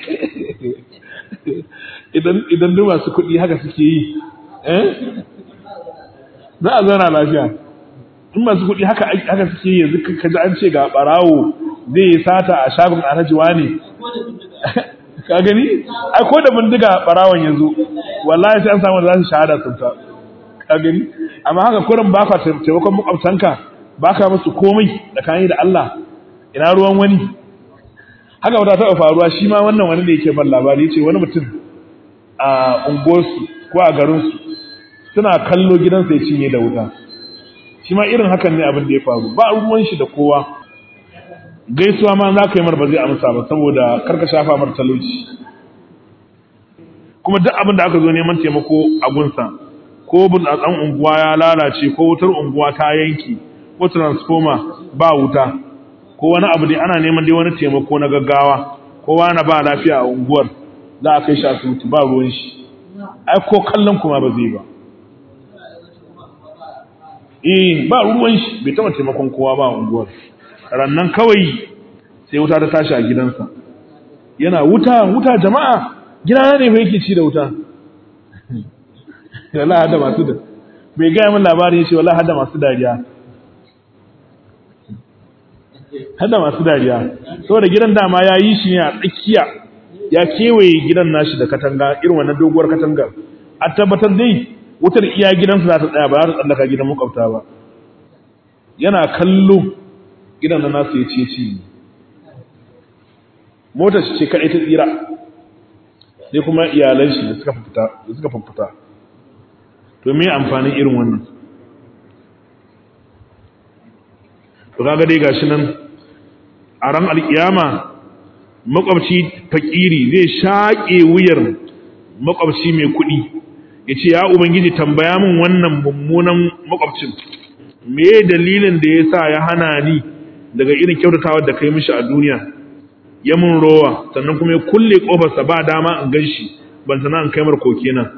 S1: idan idan duk masu kuɗi haka suke yi eh za a zauna lafiya in masu kuɗi haka haka suke yi yanzu ka ji an ce ga barawo zai yi sata a shagon alhaji wani ka gani ai ko da bindiga barawon yanzu wallahi sai an samu da za su shahada sun ta ka gani amma haka kurin baka taimakon makwabtanka baka musu komai tsakani da Allah ina ruwan wani haka wata taɓa faruwa shi ma wannan wani da yake ban labari yace wani mutum a unguwarsu ko a garinsu suna kallo gidansa ya cinye da wuta shi ma irin hakan ne abin da ya faru ba ruwan shi da kowa gaisuwa ma za ka yi mar ba zai amsa ba saboda karka shafa mar talauci kuma duk abin da aka zo neman taimako a gunsa ko bulɗatsan unguwa ya lalace ko wutar unguwa ta yanki ko transformer ba wuta ko wani abu dai ana neman dai wani taimako na gaggawa kowa na ba lafiya a unguwar za a kai shi asibiti ba ruwan shi ai ko kallon kuma ba zai ba eh ba ruwan shi bai taɓa taimakon kowa ba a unguwar rannan kawai sai wuta ta tashi a gidansa yana wuta wuta jama'a gidana ne fa yake ci da wuta wallahi hada masu da bai ga min labarin yace wallahi hada masu dariya hada masu dariya saboda gidan dama ya yi shi ne a tsakiya ya kewaye gidan nashi da katanga irin wannan doguwar katangar a tabbatar dai wutar iya gidansa za ta tsaya ba za ta tsallaka gidan makwabta ba yana kallo gidan na nasu ya ce ci motar shi ce kaɗai ta tsira sai kuma iyalan shi da suka fita da suka fita to me amfanin irin wannan to kaga dai gashi nan a ran alkiyama makwabci fakiri zai shaƙe wuyar makwabci mai kuɗi ya ce ya ubangiji tambaya min wannan mummunan makwabcin me dalilin da ya sa ya hana ni daga irin kyautatawar da kai mishi a duniya ya mun rowa sannan kuma ya kulle ƙofarsa ba dama in gan shi ban sana in kaimar koke nan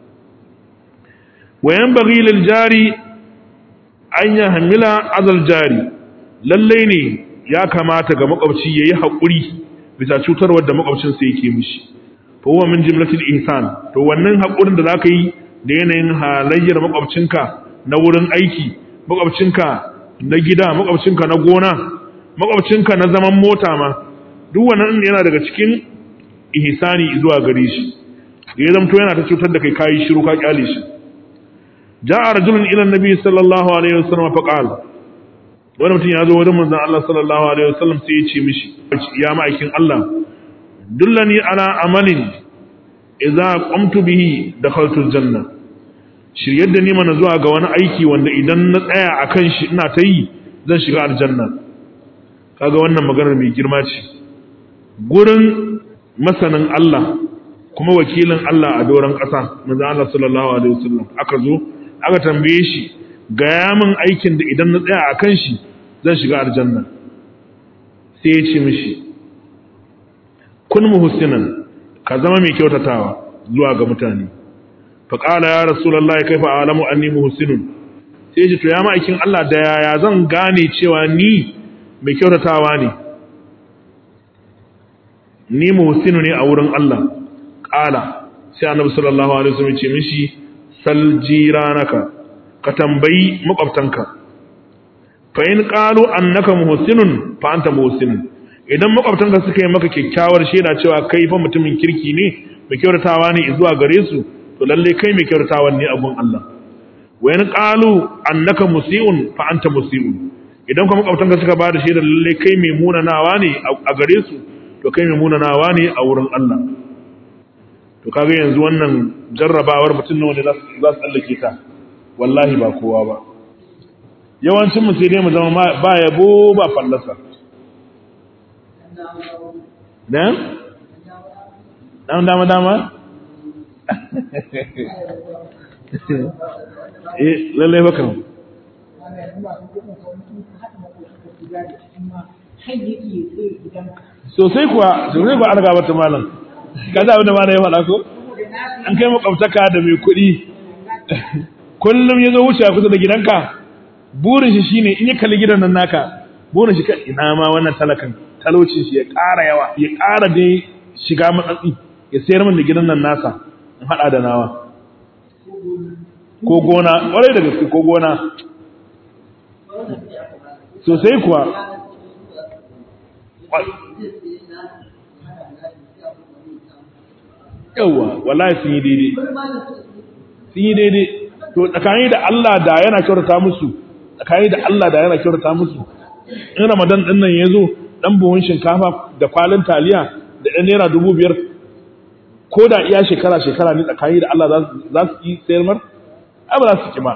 S1: wayan bagi lil jari an ya hamila azal jari lallai ne ya kamata ga makwabci yayi haƙuri bisa cutarwar da makwabcinsa yake mishi fa huwa min jumlatil ihsan to wannan hakurin da zaka yi da yanayin halayyar makwabcinka na wurin aiki makwabcinka na gida makwabcinka na gona makwabcinka na zaman mota ma duk wannan yana daga cikin ihsani zuwa gare shi ya zamto yana ta cutar da kai kai shiru ka kyale shi ja'a rajulun ila annabi sallallahu alaihi wasallam fa qala wani mutum ya zo wajen manzon Allah sallallahu alaihi wasallam sai ya ce mishi ya ma'aikin Allah dullani ala amalin idza qamtu bihi dakhaltu aljanna shiryar da ni mana zuwa ga wani aiki wanda idan na tsaya akan shi ina ta yi zan shiga aljanna kaga wannan maganar mai girma ce gurin masanin Allah kuma wakilin Allah a doron ƙasa manzo Allah sallallahu alaihi wasallam aka zo aka tambaye shi ga min aikin da idan na tsaya akan shi zan shiga aljanna sai ya ce mishi kun muhsinan ka zama mai kyautatawa zuwa ga mutane fa qala ya rasulullahi kaifa a'lamu anni muhsinun sai ji to ya ma'aikin Allah da yaya zan gane cewa ni mai kyautatawa ne ni muhsinu ne a wurin Allah qala sai annabi sallallahu alaihi wasallam ya ce mishi sal jiranaka ka tambayi makwabtanka fa in qalu annaka muhsinun fa anta muhsinun idan makwabtanka suka yi maka kyakkyawar shaida cewa kai fa mutumin kirki ne mai kyautatawa ne zuwa gare su to lalle kai mai kyautatawa ne a gun Allah wa in qalu annaka musii'un fa anta musii'un idan kuma makwabtanka suka ba da shaida lalle kai mai munanawa ne a gare su to kai mai munanawa ne a wurin Allah to kaga yanzu wannan jarrabawar mutum ne wanda za su tsallake ta wallahi ba kowa ba yawancin mu sai dai mu zama ba yabo ba fallasa dan dan dama dama eh lalle baka sosai kuwa sosai kuwa an gaba ta malam kaza abin da malam ya faɗa ko an kai makwabtaka da mai kuɗi kullum ya zo wuce kusa da gidanka burin shi shine in ya kalli gidan nan naka burin shi kai ina ma wannan talakan talaucin shi ya ƙara yawa ya ƙara dai shiga matsatsi ya sayar min da gidan nan nasa in haɗa da nawa ko gona ƙwarai da gaske ko gona sosai kuwa yawa wallahi sun yi daidai sun yi daidai to tsakani da Allah da yana kyautata musu tsakani da Allah da yana kyautata musu in Ramadan din nan yazo dan buhun shinkafa da kwalin taliya da ɗan naira dubu biyar ko da iya shekara shekara ne tsakani da Allah za su yi sayar mar ai ba za su ki ba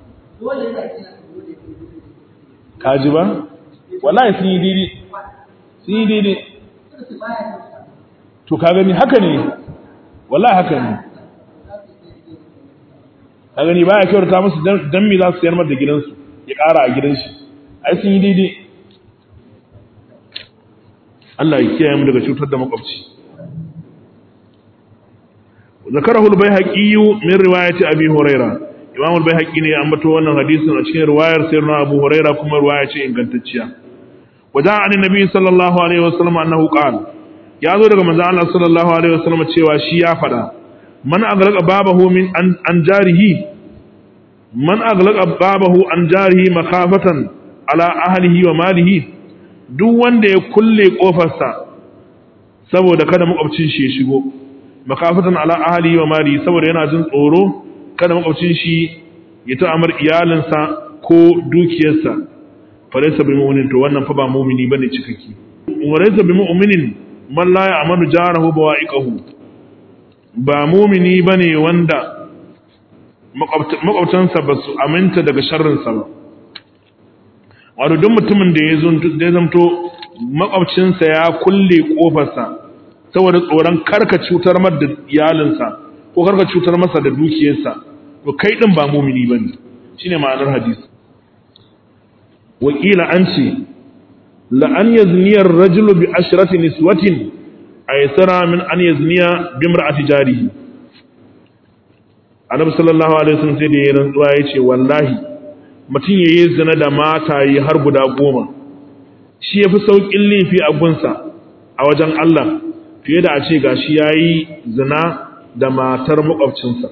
S1: kaji ba wallahi sun yi daidai sun yi daidai to ka gani haka ne wallahi haka ne ka gani baya kyautata musu dan me za su sayar mar da gidansu ya ƙara a gidan shi ai sun yi daidai Allah ya kiyaye mu daga cutar da makwabci zakarahu al-baihaqi min riwayati abi huraira imam al-baihaqi ne ya ambato wannan hadisin a cikin riwayar sayyidina abu huraira kuma riwaya ce ingantacciya waja'a an nabi sallallahu alaihi wasallam annahu qala ya zo daga manzon Allah sallallahu alaihi wasallam cewa shi ya fada man aghlaqa babahu min an jarihi man aghlaqa babahu an jarihi makhafatan ala ahlihi wa malihi duk wanda ya kulle kofarsa saboda kada makwabcin shi ya shigo makafatan ala ahli wa mali saboda yana jin tsoro kada makwabcin shi ya ta'amar iyalinsa ko dukiyarsa falaysa bi mu'minin to wannan fa ba mu'mini bane cikakke walaysa bi mu'minin man la ya'malu jarahu bawa'iqahu ba mu'mini bane wanda makwabtansa ba su aminta daga sharrinsa ba wato duk mutumin da ya zamto makwabcinsa ya kulle kofarsa saboda tsoron karka cutar masa da iyalinsa ko karka cutar masa da dukiyarsa to kai din ba mumini bane shine ma'anar hadisi wakila an ce la an yazniya ar-rajulu bi ashrati niswatin aysara min an yazniya bi imra'ati jarihi annabi sallallahu alaihi wasallam sai da ya rantsuwa yace wallahi mutum yayi zina da mataye har guda goma shi yafi saukin laifi a gunsa a wajen Allah fiye da a ce gashi yayi zina da matar makwabcinsa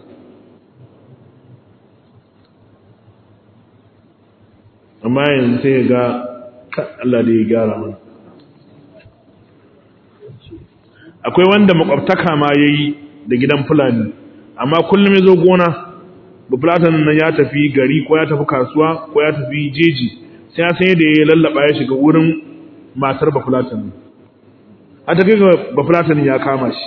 S1: amma yanzu sai ga Allah da ya gyara mana akwai wanda makwabtaka ma yayi da gidan fulani amma kullum yazo gona bufulatan nan ya tafi gari ko ya tafi kasuwa ko ya tafi jeji sai ya san yadda ya lallaba ya shiga wurin matar bufulatan a tafi ga bufulatan ya kama shi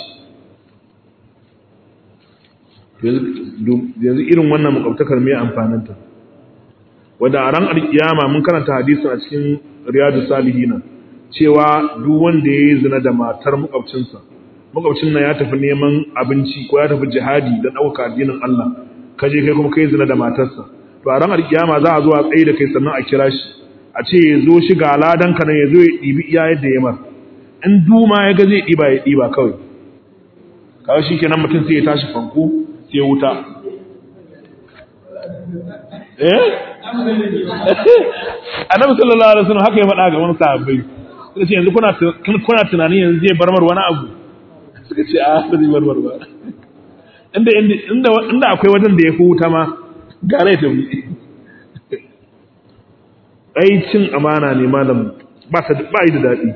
S1: yanzu irin wannan makwabtakar mai amfaninta wanda a ran alkiyama mun karanta hadisin a cikin riyadu salihina cewa duk wanda ya yi zina da matar makwabcinsa makwabcin nan ya tafi neman abinci ko ya tafi jihadi don ɗauka addinin Allah ka je kai kuma kai zina da matarsa to a ran alkiyama za a zo a tsaye da kai sannan a kira shi a ce ya zo shi ga ladan ka nan ya zo ya ɗibi iya yadda ya mar in duma ya ga zai ɗiba ya ɗiba kawai kawai shi kenan mutum sai ya tashi fanko sai ya wuta eh annabi sallallahu alaihi wasallam haka ya faɗa ga wani sahabbai suka ce yanzu kuna kuna tunanin yanzu zai barmar wani abu suka ce a ba zai barmar ba inda inda inda akwai wajen da ya fi wuta ma gare ta mu ai cin amana ne malam ba ta ba yi da dadi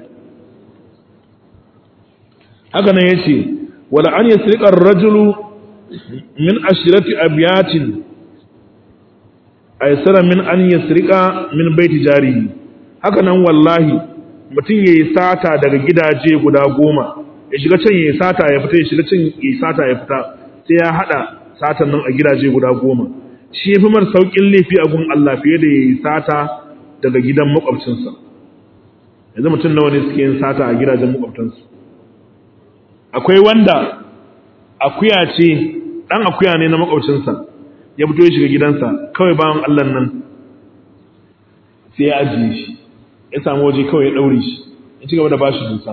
S1: haka nan yace wala an yasriqa ar-rajulu min ashrati abyatin aysara min an yasriqa min baiti jarihi haka nan wallahi mutum yayi sata daga gidaje guda goma ya shiga can yayi sata ya fita ya shiga can yayi sata ya fita sai ya hada satan nan a gidaje guda goma shi yafi mar saukin laifi a gun Allah fiye da yayi sata daga gidan makwabcinsa yanzu mutum nawa ne suke yin sata a gidajen makwabtansu akwai wanda akuya ce dan akuya ne na makwabcinsa ya fito ya shiga gidansa kawai bawan Allah nan sai ya ajiye shi ya samu waje kawai ya daure shi ya ci gaba da bashi dusa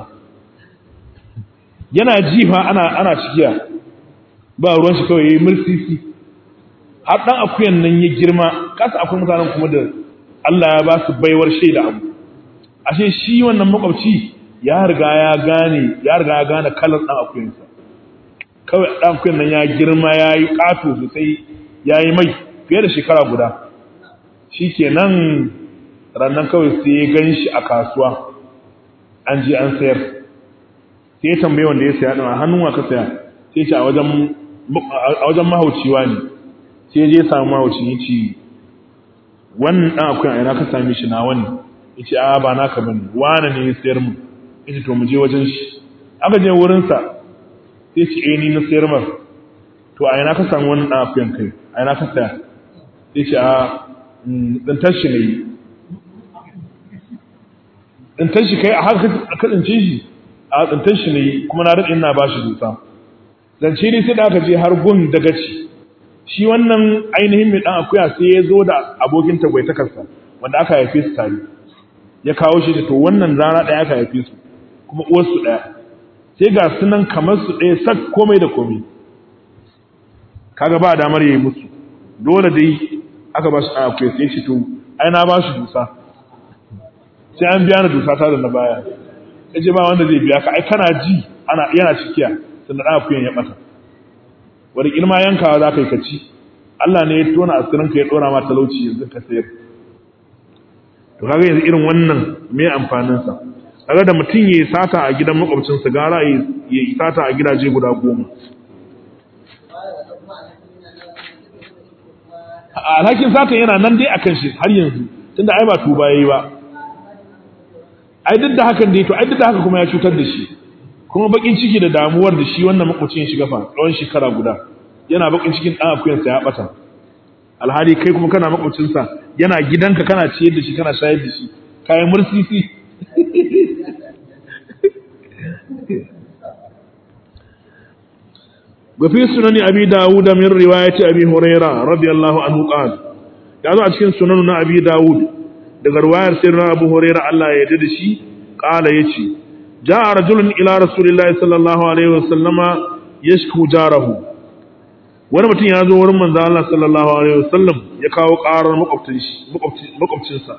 S1: yana jifa ana ana cikiya ba ruwan shi kawai yayi mursisi har dan akuyan nan ya girma kasa akwai mutanen kuma da Allah ya ba su baiwar shaida abu ashe shi wannan makwabci ya riga ya gane ya riga ya gane kalar dan akuyansa kawai dan akuyan nan ya girma yayi kato sosai yayi mai fiye da shekara guda shikenan rannan kawai sai ya ganshi a kasuwa an je an sayar sai ya tambaye wanda ya saya din a hannun wa ka saya sai ya ce a wajen a wajen mahauciwa ne sai ya je ya samu mahauci ya ce wannan dan akwai a ina ka same shi na wani ya ce a ba naka bane wani ne ya sayar mu ya ce to mu je wajen shi aka je wurinsa sai ya ce eh ni na sayar mar to a ina ka samu wannan dan akwai kai a ina ka saya sai ce a dan tashi ne dan tashi kai a haka ka tsince shi a tsintan shi ne kuma na rade ina bashi dusa dan ce ne sai da aka je har gun daga ci shi wannan ainihin mai dan akuya sai ya zo da abokin tagwaitakarsa wanda aka haife su tare ya kawo shi da to wannan rana daya aka haife su kuma uwar su daya sai ga sunan kamar su daya sak komai da komai kaga ba damar yayi musu dole dai aka ba shi dan akuya sai shi to ai na ba shi dusa sai an biya na dusa ta da na baya yace ba wanda zai biya ka ai kana ji ana yana cikiya sannan dan akuyan ya bata wani girma yankawa za ka yi kaci Allah ne ya tona asirin ka ya dora ma talauci yanzu ka sayar to kaga yanzu irin wannan me amfanin sa kaga da mutum yayi sata a gidan makwabcinsa gara yayi sata a gidaje guda goma alhakin sata yana nan dai akan shi har yanzu tunda ai ba tuba yayi ba ai duk da hakan dai to ai duk da haka kuma ya cutar da shi kuma bakin ciki da damuwar da shi wannan makwabcin ya shiga fa tsawon shekara guda yana bakin cikin dan akuyan sa ya bata alhali kai kuma kana makwabcin sa yana gidanka kana ciyar da shi kana shayar da shi kai mursisi وفي سنن أبي داود من رواية أبي هريرة رضي الله عنه قال يعني أتكين سنن أبي داود daga ruwayar sirra Abu Hurairah Allah ya yarda da shi kala yace jaa rajulun ila rasulillahi sallallahu alaihi wasallama yashku jarahu wani mutum ya zo wurin manzo Allah sallallahu alaihi wasallam ya kawo karar makwabcin shi makwabcin sa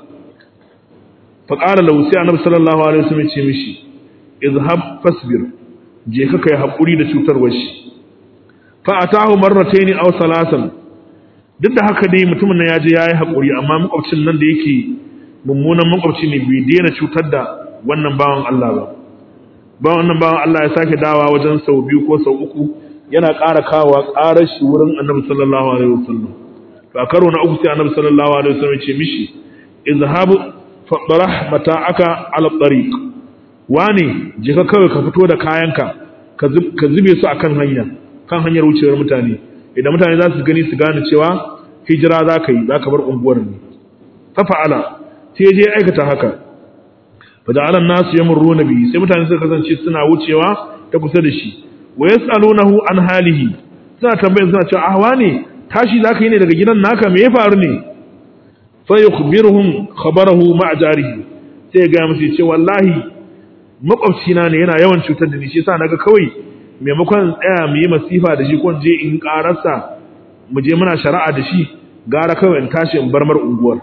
S1: fa qala lahu sai annabi sallallahu alaihi wasallam ya ce mishi izhab fasbir je ka kai hakuri da cutarwar shi fa atahu marratayn aw salasan duk da haka dai mutumin nan ya je yayi hakuri amma makwabcin nan da yake mummunan makwabci ne bai daina cutar da wannan bawan Allah ba ba wannan bawan Allah ya sake dawa wajen sau biyu ko sau uku yana ƙara kawo ƙarar shi wurin Annabi sallallahu alaihi wasallam to a karo na uku sai Annabi sallallahu alaihi wasallam ya ce mishi izhab fadrah mata'aka ala tariq wani je ka kawai ka fito da kayanka ka zube su akan hanya kan hanyar wucewar mutane idan mutane za su gani su gane cewa hijira za ka yi za ka bar unguwar ne fa fa'ala sai je aikata haka fa ja'alan nasu yamurruna bi sai mutane suka kasance suna wucewa ta kusa da shi wa yasalunahu an halihi suna tambayar suna cewa ahwa ne tashi zaka yi ne daga gidan naka me ya faru ne fa yukhbiruhum khabarahu ma'a jarihi sai ga musu ce wallahi makwabci na ne yana yawan cutar da ni shi yasa naga kawai maimakon tsaya mu yi masifa da shi ko je in karasa mu je muna shari'a da shi gara kawai in tashi in bar mar unguwar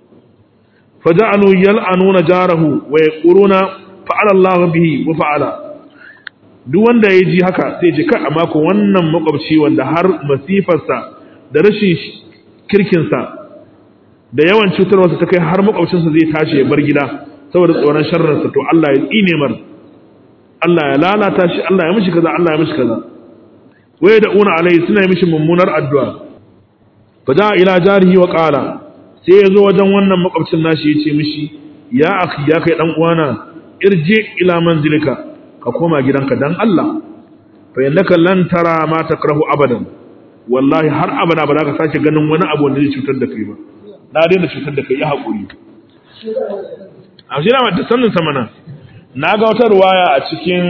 S1: فجعلوا يلعنون جاره ويقولون فعل الله به وفعل duk wanda ya ji haka sai ji kai amma ko wannan makwabci wanda har masifarsa da rashin kirkinsa da yawan cutarwarsa ta kai har makwabcinsa zai tashi ya bar gida saboda tsoron sharrinsa to Allah ya tsine mar Allah ya lalata shi Allah ya mishi kaza Allah ya mishi kaza waye da una alai suna mishi mummunar addu'a fa da ila jarihi wa qala sai ya zo wajen wannan makwabcin nashi ya ce mishi ya akhi ya kai dan uwana irje ila manzilika ka koma gidanka dan Allah fa innaka lan tara ma takrahu abadan wallahi har abada ba za ka sake ganin wani abu wanda zai cutar da kai ba na daina cutar da kai ya hakuri a shi na da sannin samana na ga wata ruwaya a cikin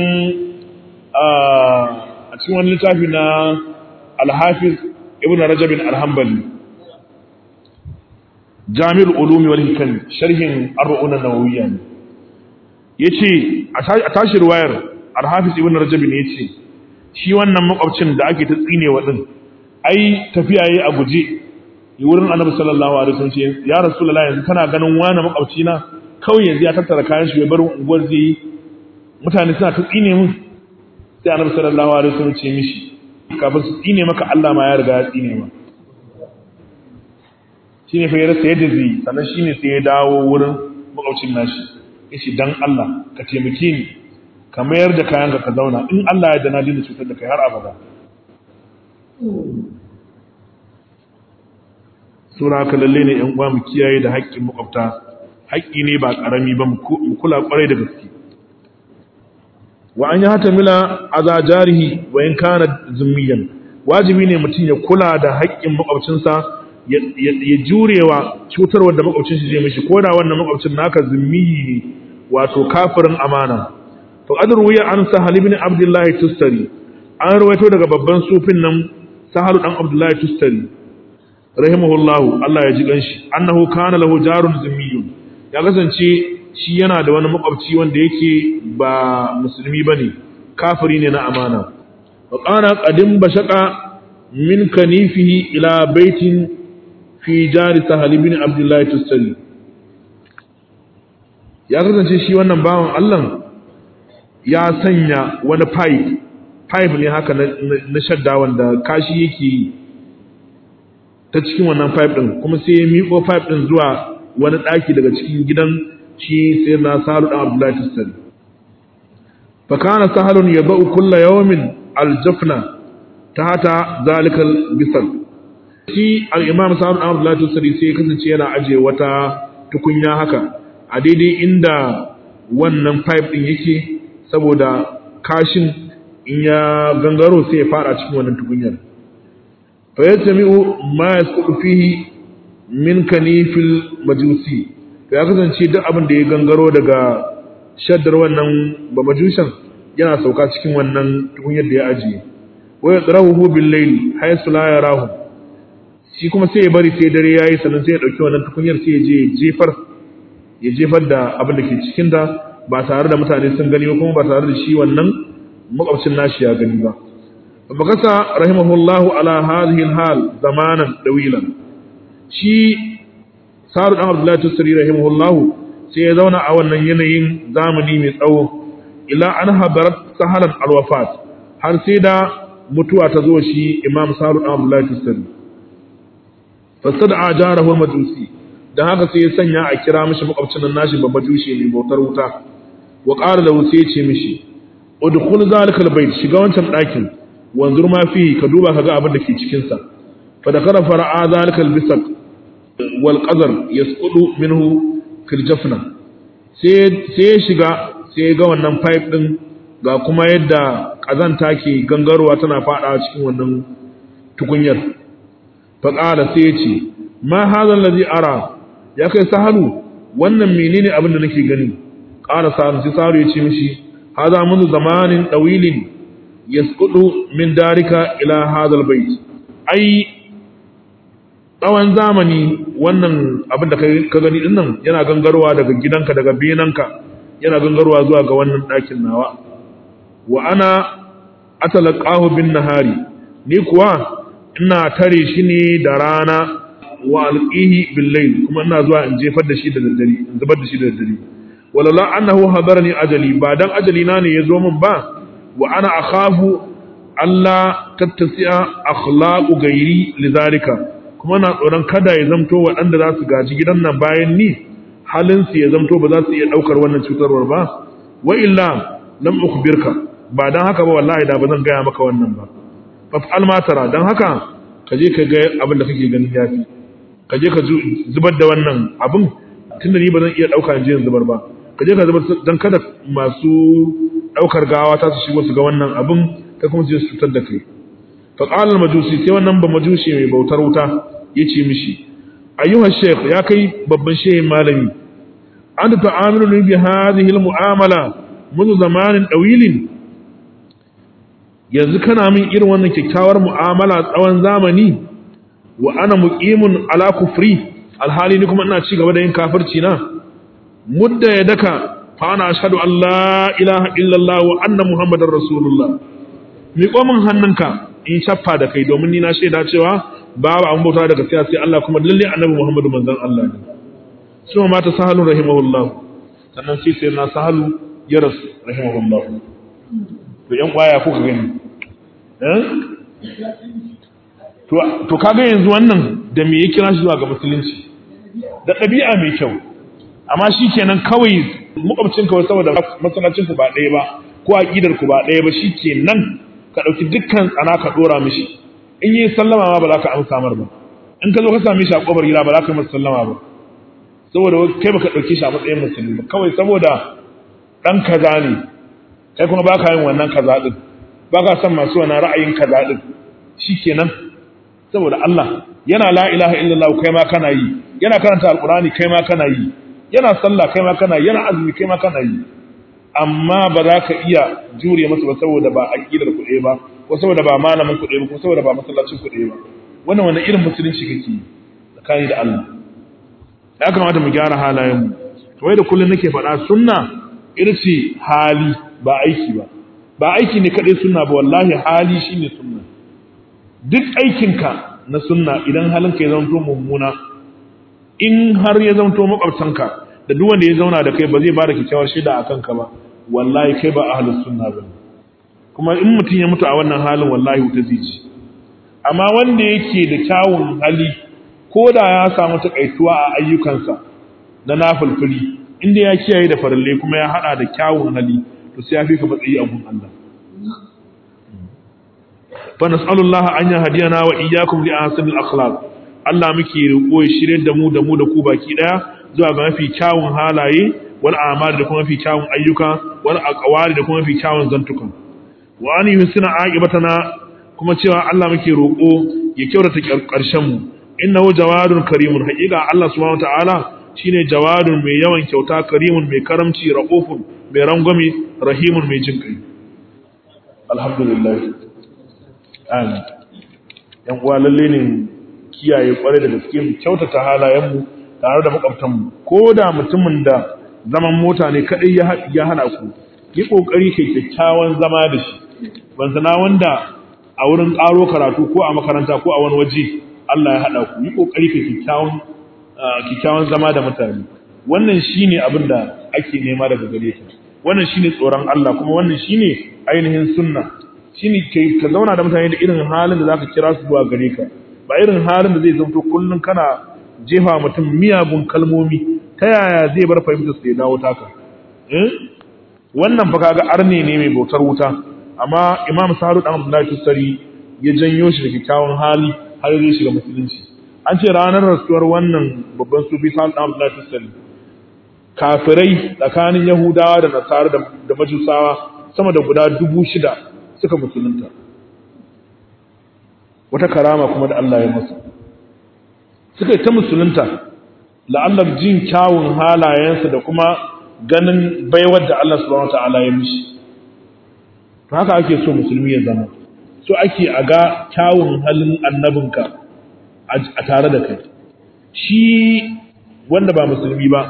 S1: a cikin wani littafi na al-Hafiz Ibn Rajab al-Hanbali Jami'ul Ulumi wal Hikam sharhin Arba'un an-Nawawiyya yace a tashi ruwayar Al-Hafiz Ibn Rajab ne yace shi wannan makwabcin da ake ta tsinewa din ai tafiya yayi a guje wurin Annabi sallallahu alaihi wasallam ce ya Rasulullahi yanzu kana ganin wani makwabci na kawai yanzu ya tattara kayan shi ya bar unguwar zai mutane suna ta tsine mun sai Annabi sallallahu alaihi wasallam ce mishi kafin su tsine maka Allah ma ya riga ya tsine ma shine fa ya rasa yadda zai sannan shine sai ya dawo wurin makwabcin nashi yace dan Allah ka taimake ni ka mayar da kayanka ka zauna in Allah ya dana dina cutar da kai har abada sura ka lalle ne yan uwa mu kiyaye da haƙƙin makwabta haƙƙi ne ba ƙarami ba mu kula ƙwarai da gaske wa an yahtamila aza jarihi wa in kana zummiyan wajibi ne mutum ya kula da haƙƙin makwabcinsa ya jurewa cutarwar da makwabcin shi zai mishi ko da wannan makwabcin naka zummiyi ne wato kafirin amana fa qad ruwiya an sahal ibn abdullah tustari an rawaito daga babban sufin nan sahal dan abdullah tustari rahimahullahu Allah ya ji ganshi annahu kana lahu jarun zummiyun ya kasance shi yana da wani makwabci wanda yake ba musulmi bane kafiri ne na amana wa qana qadim bashaqa min kanifihi ila baitin fi jari sahal ibn abdullah tustari ya kasance shi wannan bawan Allah ya sanya wani pipe pipe ne haka na shadda wanda kashi yake yi ta cikin wannan pipe din kuma sai ya miƙo pipe din zuwa wani daki daga cikin gidan shi sai na Sahal dan Abdullahi Tustari fa kana Sahalun yadau kullu yawmin aljafna tahta zalikal bisal shi al-imam Sahal dan Abdullahi Tustari sai kasance yana aje wata tukunya haka a daidai inda wannan pipe din yake saboda kashin in ya gangaro sai ya fara cikin wannan tukunyar fa yatami'u ma yasqutu fihi min kanifil majusi to ya kasance duk abin da ya gangaro daga shaddar wannan ba majushan yana sauka cikin wannan tukunyar da ya ajiye wa yadrahu bil layl haythu la yarahu shi kuma sai ya bari sai dare yayi sannan sai ya dauki wannan tukunyar sai ya je jefar ya jefar da abin da ke cikin da ba tare da mutane sun gani ba kuma ba tare da shi wannan makwabcin nashi ya gani ba fakasa rahimahullahu ala hadhihi alhal zamanan dawilan shi Sa'd ibn Abdullah Tusri rahimahullahu sai ya zauna a wannan yanayin zamani mai tsawo ila an hadarat sahalan alwafat har sai da mutuwa ta zo shi Imam Sa'd ibn Abdullah Tusri fasada jarahu majusi dan haka sai ya sanya a kira mishi makwabcin nan nashi babban majushi ne bautar wuta wa qala lahu sai ya ce mishi udkhul zalikal bayt shiga wancan dakin wanzur ma fi ka duba kaga abin da ke cikin sa fa da kara fara'a zalikal bisaq wal qadar yasqudu minhu fil jafna sai sai ya shiga sai ga wannan pipe din ga kuma yadda kazanta ke gangarowa tana fada cikin wannan tukunyar fa qala sai ya ce ma hadha alladhi ara ya kai Sahalu wannan menene abin da nake gani qala Sahalu sai Sahalu ya ce mishi hada منذ zamanin dawilin yasqudu min darika ila hadha albayt ai tsawon zamani wannan abin da ka gani din nan yana gangarowa daga gidanka daga benanka yana gangarowa zuwa ga wannan ɗakin nawa wa ana atalaqahu bin nahari ni kuwa ina tare shi ne da rana wa alqihi bil layl kuma ina zuwa in jefar da shi da daddare in zubar da shi da daddare walala annahu hadarani ajali ba dan ajali na ne yazo min ba wa ana akhafu alla tattasi'a akhlaqu gairi lidhalika kuma na tsoron kada ya zamto waɗanda za su gaji gidan nan bayan ni halin su ya zamto ba za su iya daukar wannan cutarwar ba wa illa lam ukhbirka ba dan haka ba wallahi da ba zan gaya maka wannan ba fa'al ma tara dan haka kaje ka ga abin da kake ganin yafi kaje ka zubar da wannan abin tunda ni ba zan iya dauka in je in zubar ba kaje ka zubar dan kada masu daukar gawa ta su shigo su ga wannan abin kai kuma su cutar da kai fa qala al-majusi sai wannan ba majusi mai bautar wuta yace mishi ayyuha shaykh ya kai babban shehin malami anta ta'amilu bi hadhihi al-mu'amala منذ zamanin dawilin yanzu kana min irin wannan kyakkyawar mu'amala tsawon zamani wa ana muqimun ala kufri alhali ni kuma ina ci gaba da yin kafirci na mudda ya daka fa ana ashhadu an la ilaha illallah wa anna muhammadar rasulullah mi komin hannunka in shaffa da kai domin ni na shaida cewa babu an bauta daga gaskiya sai Allah kuma lalle annabi muhammadu manzon Allah ne kuma mata sahalu rahimahullah sannan sai sai na sahalu ya rasu rahimahullah to yan kwaya kuka gani eh to to kaga yanzu wannan da me ya kira shi zuwa ga musulunci da ɗabi'a mai kyau amma shikenan kawai makwabcin ka saboda masallacin ku ba ɗaya ba ko aqidar ku ba ɗaya ba shikenan ka dauki dukkan tsana ka dora mishi in yi sallama ma ba za ka amsa mar ba in ka zo ka same shi a kofar gida ba za ka masa sallama ba saboda kai baka dauke shi a matsayin musulmi ba kawai saboda dan kaza ne kai kuma baka yin wannan kaza din baka san masu wannan ra'ayin kaza din shikenan saboda Allah yana la ilaha illallah kai ma kana yi yana karanta alqurani kai ma kana yi yana sallah kai ma kana yi yana azumi kai ma kana yi amma ba za ka iya jure masa ba saboda ba aqidar ku ɗaya ba ko saboda ba malamin ku ɗaya ba ko saboda ba masallacin ku ɗaya ba wannan wannan irin musulunci kake tsakani da Allah ya kamata mu gyara halayen mu to wai da kullun nake faɗa sunna irci hali ba aiki ba ba aiki ne kadai sunna ba wallahi hali shine sunna duk aikinka na sunna idan halinka ya zanto mummuna in har ya zanto makwabtanka da duk wanda ya zauna da kai ba zai bada kyakkyawar shaida akan ka ba wallahi kai ba ahlus sunna ba kuma in mutum ya mutu a wannan halin wallahi wuta zai ci amma wanda yake da kyawun hali ko da ya samu takaituwa a ayyukansa na nafilfili inda ya kiyaye da farille kuma ya hada da kyawun hali to sai ya fi ka matsayi a gun Allah fa nas'alullaha an yahdiyana wa iyyakum li ahsanil akhlaq Allah muke roƙo ya shirye da mu da mu da ku baki daya zuwa ga mafi kyawun halaye wal a'mal da kuma mafi kyawun ayyuka wal aqwali da kuma mafi kyawun zantuka wa an yusina aqibatana kuma cewa Allah muke roƙo ya kyautata ƙarshen mu innahu jawadun karimun haqiqa Allah subhanahu wataala shine jawadun mai yawan kyauta karimun mai karamci raufun mai rangwame rahimun mai jinkai alhamdulillah amin yan uwa lalle ne kiyaye kware da gaske mu kyautata halayen mu tare da makwabtan mu koda mutumin da zaman mota ne kadai ya ya hana ku yi kokari kai kyakkyawan zama da shi ban sana wanda a wurin karo karatu ko a makaranta ko a wani waje Allah ya hada ku yi kokari kai kyakkyawan kyakkyawan zama da mutane wannan shine abin da ake nema daga gare ka wannan shine tsoron Allah kuma wannan shine ainihin sunna shine kai ka zauna da mutane da irin halin da zaka kira su zuwa gare ka ba irin halin da zai zanto kullun kana jefa mutum miyagun kalmomi ta yaya zai bar fahimtar su ya dawo taka eh wannan fa kaga arne ne mai bautar wuta amma Imam Sa'id dan Abdullah Tusari ya janyo shi da kyakkyawan hali har zai shiga musulunci an ce ranar rasuwar wannan babban sufi Sa'id dan Abdullah Tusari kafirai tsakanin Yahudawa da Nasara da Majusawa sama da guda dubu shida suka musulunta wata karama kuma da Allah ya masa suka ta musulunta la'allar jin kyawun halayensa da kuma ganin baiwar da Allah subhanahu wataala ya mishi to haka ake so musulmi ya zama so ake a ga kyawun halin annabinka a tare da kai shi wanda ba musulmi ba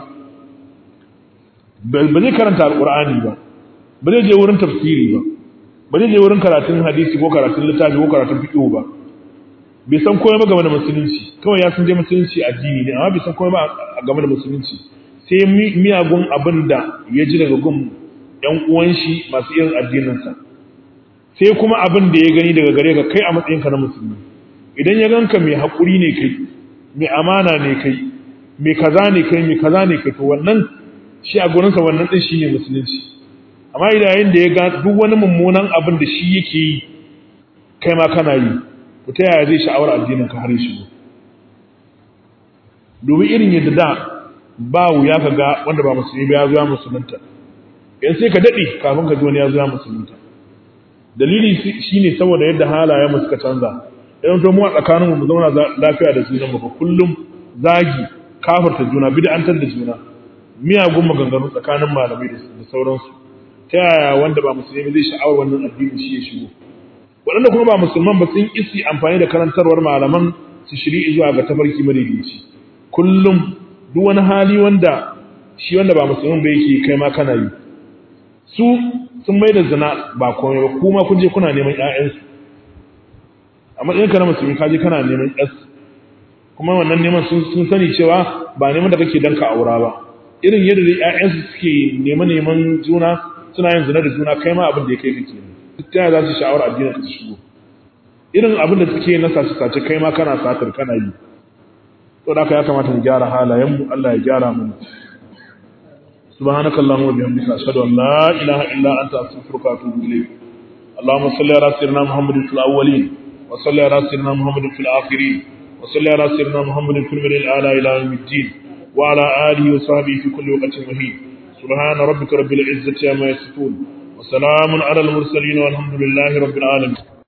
S1: ba zai karanta alqur'ani ba ba zai je wurin tafsiri ba ba zai je wurin karatun hadisi ko karatun littafi ko karatun fiqh ba bai san komai ba game da musulunci kawai ya san je musulunci addini ne amma bai san komai ba game da musulunci sai miyagun abin da ya ji daga gun ƴan uwan shi masu irin addinin sa sai kuma abin da ya gani daga gare ka kai a matsayinka na musulmi idan ya ganka mai hakuri ne kai mai amana ne kai mai kaza ne kai mai kaza ne kai to wannan shi a gurin sa wannan din shine musulunci amma idan da ya ga duk wani mummunan abin da shi yake yi kai ma kana yi to ta yaya zai sha'awar addinin ka har shigo domin irin yadda da ba wuya ka ga wanda ba musulmi ba ya zo ya musulunta yan sai ka dade kafin ka ji wani ya zo ya musulunta dalili shine saboda yadda halayen mu suka canza idan to mu a tsakanin mu zauna lafiya da junan mu ba kullum zagi kafirta juna bid'antar da juna miyagun maganganu tsakanin malamai da sauransu ta yaya wanda ba musulmi zai sha'awar wannan addini shi ya shigo waɗanda kuma ba musulman ba sun isi amfani da karantarwar malaman su shiri zuwa ga tafarki madaidaici kullum duk wani hali wanda shi wanda ba musulman ba yake kai ma kana yi su sun mai da zina ba komai ba kuma kun je kuna neman ƴaƴansu a matsayin ka na musulmi ka je kana neman ƴas kuma wannan neman sun sani cewa ba neman da kake dan ka aura ba irin yadda ƴaƴansu suke neman neman juna suna yin zina da juna kai ma abin da ya kai kake ne ta za su sha'awar addinin ka shigo irin abin da suke na sace sace kai ma kana satar kana yi to da ya kamata mu gyara halayen mu Allah ya gyara mu subhanakallahumma wa bihamdika ashhadu an la ilaha illa anta astaghfiruka wa atubu ilayk allahumma salli ala sayyidina muhammadin fil awwalin wa salli ala sayyidina muhammadin fil akhirin wa salli ala sayyidina muhammadin fil milal ala ila yawmiddin wa ala alihi wa sahbihi fi kulli waqtin wa hin subhana rabbika rabbil izzati amma yasifun وسلام على المرسلين والحمد لله رب العالمين